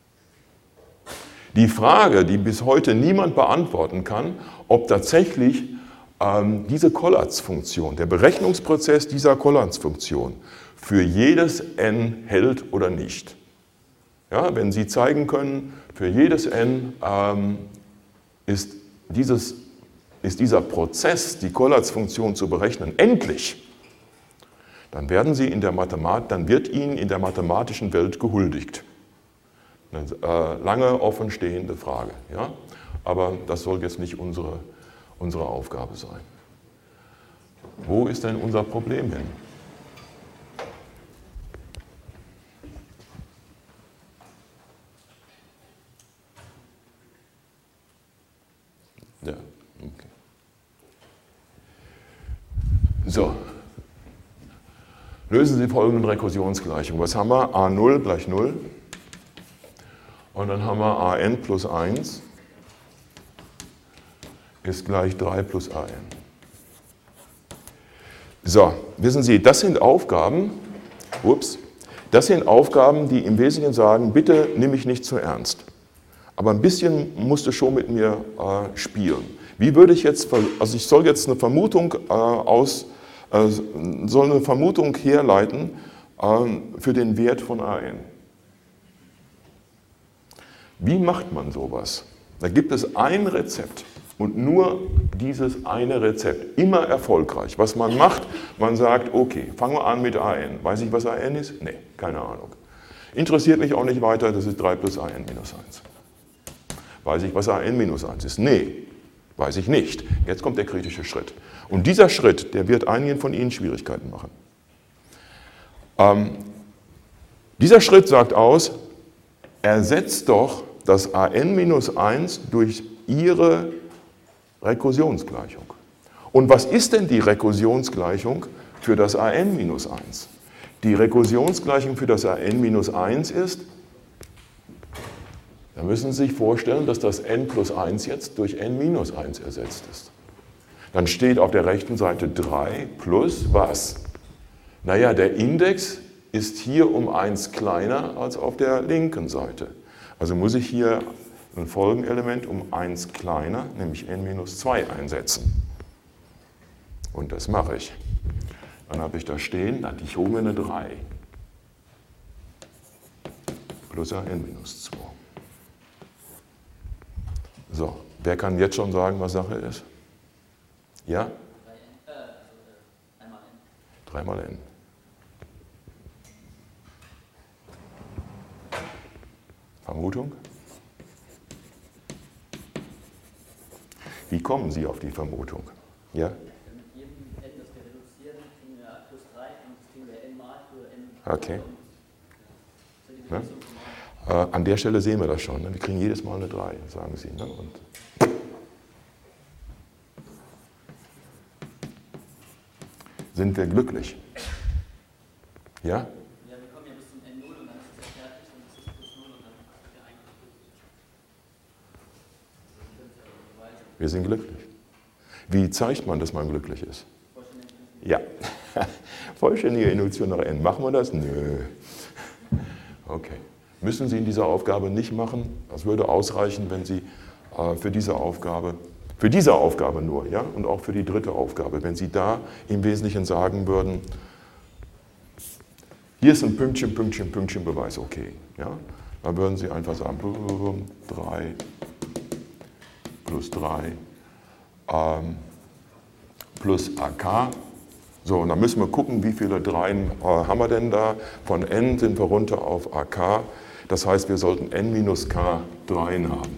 Die Frage, die bis heute niemand beantworten kann, ob tatsächlich diese Collatz-Funktion, der Berechnungsprozess dieser Collatz-Funktion für jedes n hält oder nicht. Ja, wenn Sie zeigen können, für jedes n ist dieser Prozess, die Collatz-Funktion zu berechnen, endlich, dann wird Ihnen in der mathematischen Welt gehuldigt. Eine lange offenstehende Frage. Ja? Aber das soll jetzt nicht unsere Aufgabe sein. Wo ist denn unser Problem hin? Ja, okay. So. Lösen Sie folgende Rekursionsgleichung. Was haben wir? a0 gleich 0. Und dann haben wir an plus 1 ist gleich 3 plus an. So, wissen Sie, das sind Aufgaben, die im Wesentlichen sagen, bitte nimm mich nicht zu ernst. Aber ein bisschen musst du schon mit mir spielen. Wie würde ich jetzt, also ich soll jetzt eine Vermutung herleiten für den Wert von an. Wie macht man sowas? Da gibt es ein Rezept und nur dieses eine Rezept, immer erfolgreich. Was man macht, man sagt, okay, fangen wir an mit an. Weiß ich, was an ist? Nee, keine Ahnung. Interessiert mich auch nicht weiter, das ist 3 plus an minus 1. Weiß ich, was an minus 1 ist? Nee, weiß ich nicht. Jetzt kommt der kritische Schritt. Und dieser Schritt, der wird einigen von Ihnen Schwierigkeiten machen. Dieser Schritt sagt aus, ersetzt doch das an minus 1 durch Ihre Rekursionsgleichung. Und was ist denn die Rekursionsgleichung für das an minus 1? Die Rekursionsgleichung für das an minus 1 ist, da müssen Sie sich vorstellen, dass das n plus 1 jetzt durch n minus 1 ersetzt ist. Dann steht auf der rechten Seite 3 plus was? Naja, der Index ist hier um 1 kleiner als auf der linken Seite. Also muss ich hier ein Folgenelement um 1 kleiner, nämlich n minus 2 einsetzen. Und das mache ich. Dann habe ich da stehen, ich hole mir eine 3 plus n minus 2. So, wer kann jetzt schon sagen, was Sache ist? Ja? 3 mal n. Vermutung? Wie kommen Sie auf die Vermutung? Ja? Mit jedem n, das wir reduzieren, kriegen wir plus 3 und das kriegen wir n mal für n. Okay. Ja? An der Stelle sehen wir das schon. Ne? Wir kriegen jedes Mal eine 3, sagen Sie. Ne? Und sind wir glücklich? Ja? Ja, wir kommen ja bis zum n0 und dann ist es ja fertig und es ist plus 0 und dann sind wir eigentlich glücklich. Wir sind glücklich. Wie zeigt man, dass man glücklich ist? Ja. Vollständige Induktion nach n. Machen wir das? Nö. Okay. Müssen Sie in dieser Aufgabe nicht machen. Das würde ausreichen, wenn Sie für diese Aufgabe nur, ja, und auch für die dritte Aufgabe, wenn Sie da im Wesentlichen sagen würden, hier ist ein Pünktchen, Pünktchen, Pünktchen Beweis, okay. Ja? Dann würden Sie einfach sagen, 3 plus 3 plus AK. So, und dann müssen wir gucken, wie viele 3 haben wir denn da. Von n sind wir runter auf AK. Das heißt, wir sollten n minus k 3 haben.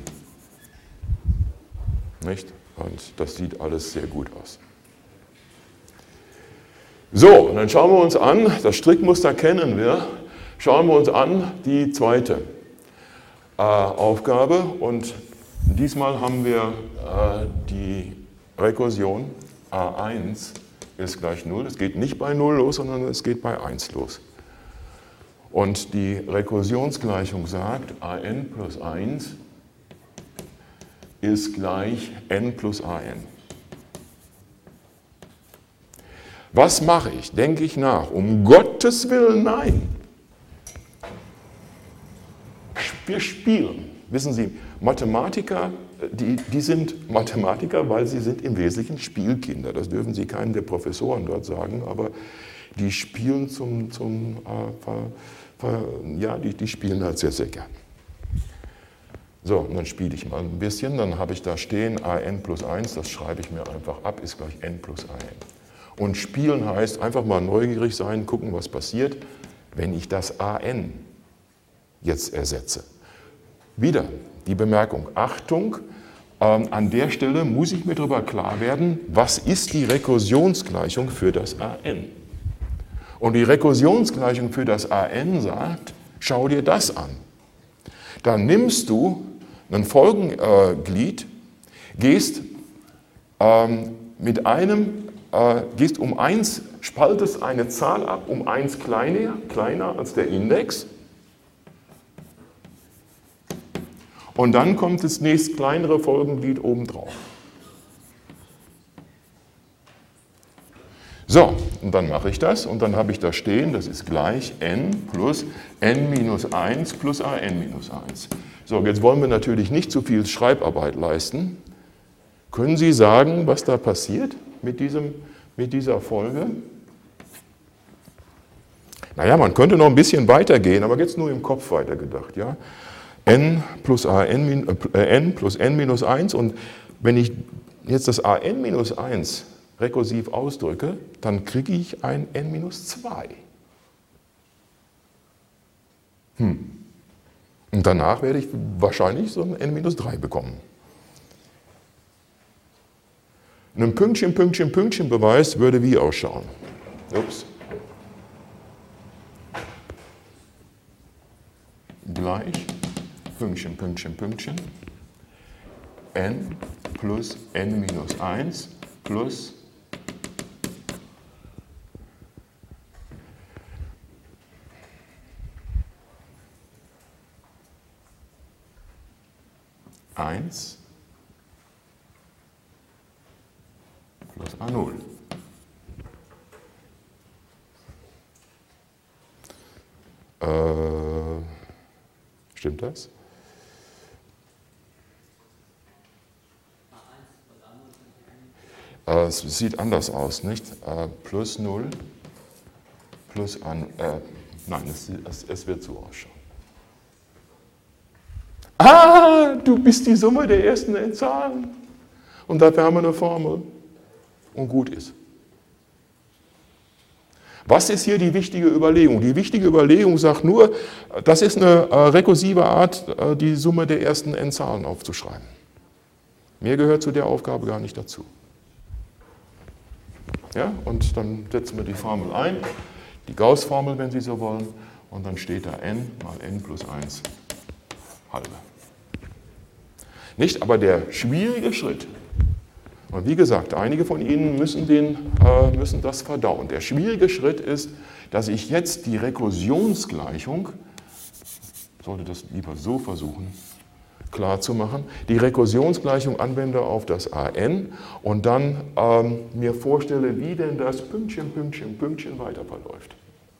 Nicht? Und das sieht alles sehr gut aus. So, und dann schauen wir uns an, das Strickmuster kennen wir, schauen wir uns an die zweite Aufgabe. Und diesmal haben wir die Rekursion a1 ist gleich 0. Es geht nicht bei 0 los, sondern es geht bei 1 los. Und die Rekursionsgleichung sagt, an plus 1 ist gleich n plus an. Was mache ich? Denke ich nach? Um Gottes Willen, nein. Wir spielen. Wissen Sie, Mathematiker, die sind Mathematiker, weil sie sind im Wesentlichen Spielkinder. Das dürfen Sie keinem der Professoren dort sagen, aber die spielen die spielen halt sehr, sehr gern. So, und dann spiele ich mal ein bisschen, dann habe ich da stehen an plus 1, das schreibe ich mir einfach ab, ist gleich n plus an. Und spielen heißt einfach mal neugierig sein, gucken, was passiert, wenn ich das an jetzt ersetze. Wieder die Bemerkung, Achtung, an der Stelle muss ich mir darüber klar werden, was ist die Rekursionsgleichung für das an? Und die Rekursionsgleichung für das an sagt, schau dir das an. Dann nimmst du ein Folgenglied, gehst gehst um 1, spaltest eine Zahl ab um 1 kleiner als der Index. Und dann kommt das nächst kleinere Folgenglied obendrauf. So, und dann mache ich das und dann habe ich da stehen, das ist gleich n plus n minus 1 plus an minus 1. So, jetzt wollen wir natürlich nicht zu viel Schreibarbeit leisten. Können Sie sagen, was da passiert mit dieser Folge? Naja, man könnte noch ein bisschen weitergehen, aber jetzt nur im Kopf weitergedacht. Ja? n plus n minus 1 und wenn ich jetzt das an minus 1 rekursiv ausdrücke, dann kriege ich ein n minus 2. Und danach werde ich wahrscheinlich so ein n minus 3 bekommen. Ein Pünktchen, Pünktchen, Pünktchen Beweis würde wie ausschauen? Ups. Gleich Pünktchen, Pünktchen, Pünktchen, n plus n minus 1 plus eins plus A0. Stimmt das? Es sieht anders aus, nicht? Plus 0 plus an. Nein, es wird so ausschauen. Ah, du bist die Summe der ersten n Zahlen. Und dafür haben wir eine Formel. Und gut ist. Was ist hier die wichtige Überlegung? Die wichtige Überlegung sagt nur, das ist eine rekursive Art, die Summe der ersten n Zahlen aufzuschreiben. Mehr gehört zu der Aufgabe gar nicht dazu. Ja, und dann setzen wir die Formel ein, die Gauß-Formel, wenn Sie so wollen, und dann steht da n mal n plus 1 halbe. Nicht, aber der schwierige Schritt, und wie gesagt, einige von Ihnen müssen das verdauen. Der schwierige Schritt ist, dass ich jetzt die Rekursionsgleichung, sollte das lieber so versuchen, klar zu machen, die Rekursionsgleichung anwende auf das an und dann mir vorstelle, wie denn das Pünktchen, Pünktchen, Pünktchen weiter verläuft.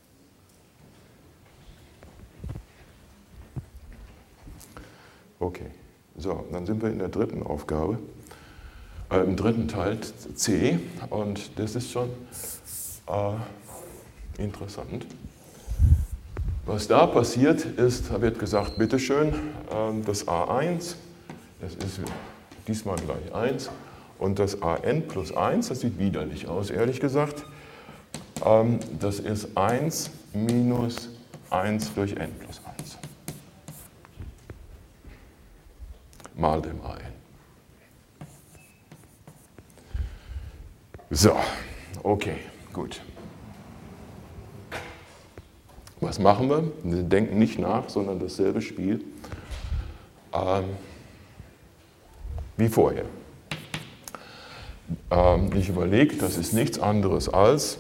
Okay, so, dann sind wir in der dritten Aufgabe. Im dritten Teil C, und das ist schon interessant. Was da passiert ist, da wird gesagt, bitteschön, das A1, das ist diesmal gleich 1, und das AN plus 1, das sieht widerlich aus, ehrlich gesagt, das ist 1 minus 1 durch n plus 1 mal dem AN. So, okay, gut. Was machen wir? Wir denken nicht nach, sondern dasselbe Spiel wie vorher. Ich überlege, das ist nichts anderes als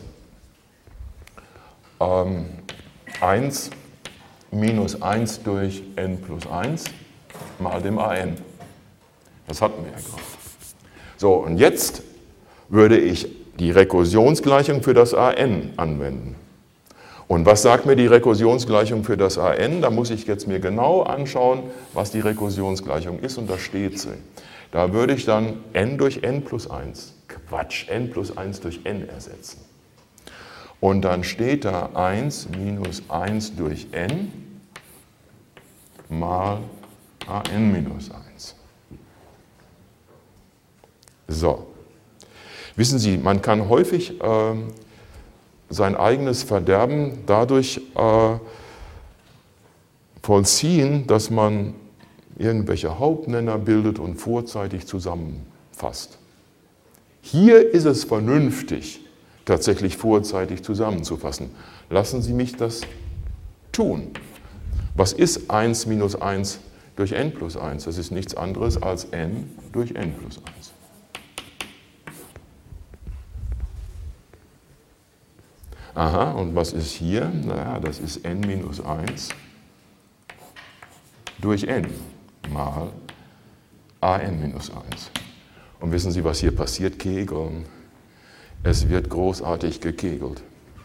1 minus 1 durch n plus 1 mal dem AN. Das hatten wir ja gerade. So, und jetzt würde ich die Rekursionsgleichung für das AN anwenden. Und was sagt mir die Rekursionsgleichung für das AN? Da muss ich jetzt mir genau anschauen, was die Rekursionsgleichung ist, und da steht sie. Da würde ich dann n durch n plus 1, Quatsch, n plus 1 durch n ersetzen. Und dann steht da 1 minus 1 durch n mal an minus 1. So. Wissen Sie, man kann häufig sein eigenes Verderben dadurch vollziehen, dass man irgendwelche Hauptnenner bildet und vorzeitig zusammenfasst. Hier ist es vernünftig, tatsächlich vorzeitig zusammenzufassen. Lassen Sie mich das tun. Was ist 1 minus 1 durch n plus 1? Das ist nichts anderes als n durch n plus 1. Aha, und was ist hier? Naja, das ist n minus 1 durch n mal an minus 1. Und wissen Sie, was hier passiert? Kegeln. Es wird großartig gekegelt.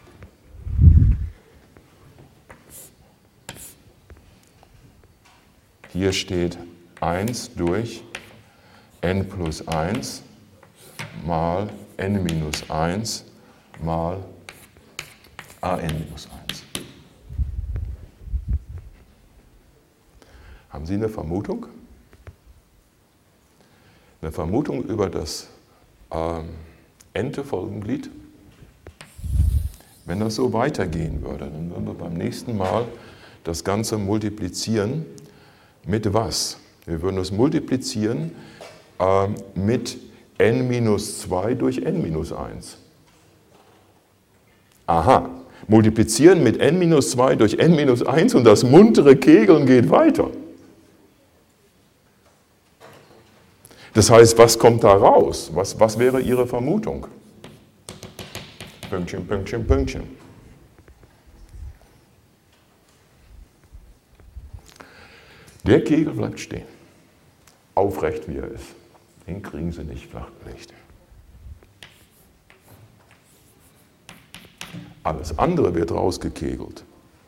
Hier steht 1 durch n plus 1 mal n minus 1 mal an minus 1. Haben Sie eine Vermutung? Eine Vermutung über das n-te Folgenglied? Wenn das so weitergehen würde, dann würden wir beim nächsten Mal das Ganze multiplizieren mit was? Wir würden es multiplizieren mit n minus 2 durch n minus 1. Aha, multiplizieren mit n minus 2 durch n minus 1 und das muntere Kegeln geht weiter. Das heißt, was kommt da raus? Was wäre Ihre Vermutung? Pünktchen, Pünktchen, Pünktchen. Der Kegel bleibt stehen, aufrecht wie er ist. Den kriegen Sie nicht flachgelegt. Alles andere wird rausgekegelt.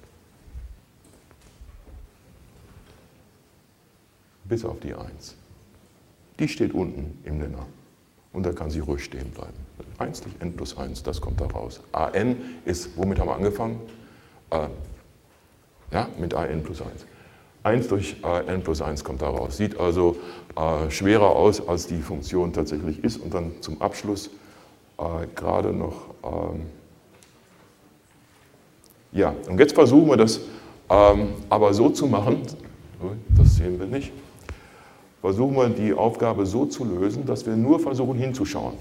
Bis auf die 1. Die steht unten im Nenner. Und da kann sie ruhig stehen bleiben. 1 durch n plus 1, das kommt da raus. an ist, womit haben wir angefangen? Ja, mit an plus 1. 1 durch n plus 1 kommt da raus. Sieht also schwerer aus, als die Funktion tatsächlich ist. Und dann zum Abschluss gerade noch, ja, und jetzt versuchen wir das aber so zu machen, das sehen wir nicht, versuchen wir die Aufgabe so zu lösen, dass wir nur versuchen hinzuschauen.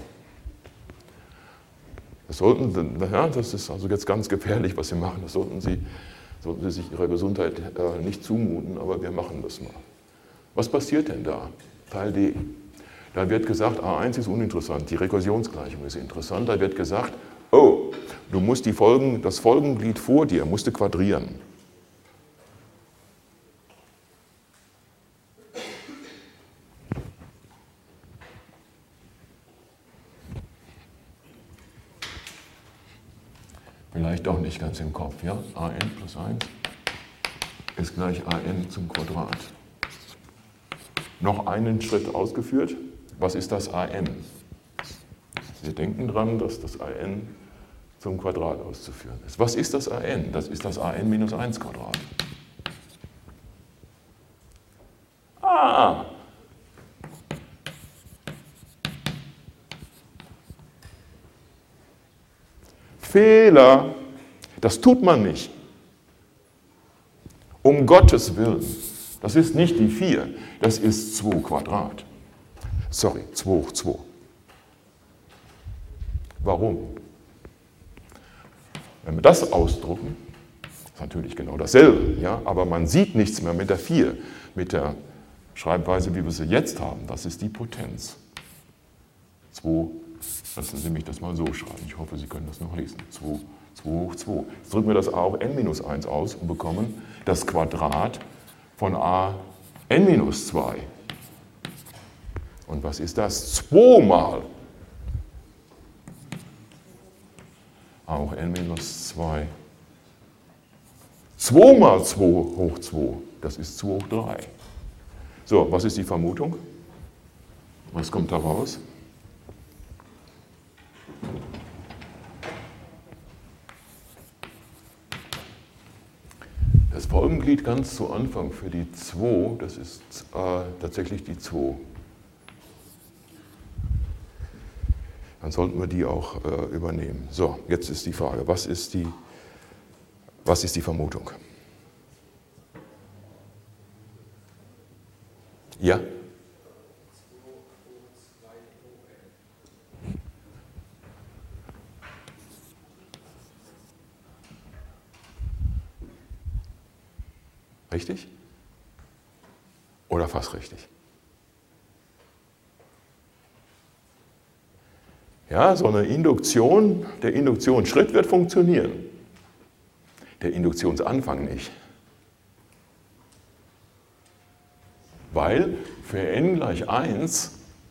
Das ist also jetzt ganz gefährlich, was Sie machen, das sollten Sie sich Ihrer Gesundheit nicht zumuten, aber wir machen das mal. Was passiert denn da? Teil D. Da wird gesagt, A1 ist uninteressant, die Rekursionsgleichung ist interessant. Da wird gesagt, oh, du musst das Folgenglied vor dir musst du quadrieren. Vielleicht auch nicht ganz im Kopf, ja? an plus 1 ist gleich an zum Quadrat. Noch einen Schritt ausgeführt. Was ist das an? Wir denken dran, dass das an zum Quadrat auszuführen ist. Was ist das an? Das ist das an minus 1 Quadrat. Ah! Fehler! Das tut man nicht. Um Gottes Willen. Das ist nicht die 4, das ist 2 Quadrat. Sorry, 2 hoch 2. Warum? Wenn wir das ausdrucken, ist natürlich genau dasselbe, ja? Aber man sieht nichts mehr mit der 4, mit der Schreibweise, wie wir sie jetzt haben. Das ist die Potenz. 2, lassen Sie mich das mal so schreiben. Ich hoffe, Sie können das noch lesen. 2 hoch 2. Jetzt drücken wir das a hoch n minus 1 aus und bekommen das Quadrat von a n minus 2. Und was ist das? 2 mal a hoch n minus 2. 2 mal 2 hoch 2, das ist 2 hoch 3. So, was ist die Vermutung? Was kommt da raus? Das Folgenglied ganz zu Anfang für die 2, das ist tatsächlich die 2. Dann sollten wir die auch übernehmen. So, jetzt ist die Frage, was ist die Vermutung? Ja? Richtig? Oder fast richtig? Ja, so eine Induktion, der Induktionsschritt wird funktionieren. Der Induktionsanfang nicht. Weil für n gleich 1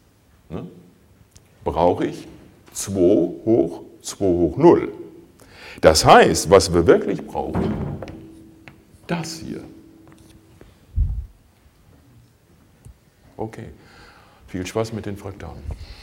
brauche ich 2 hoch 0. Das heißt, was wir wirklich brauchen, das hier. Okay, viel Spaß mit den Fraktalen.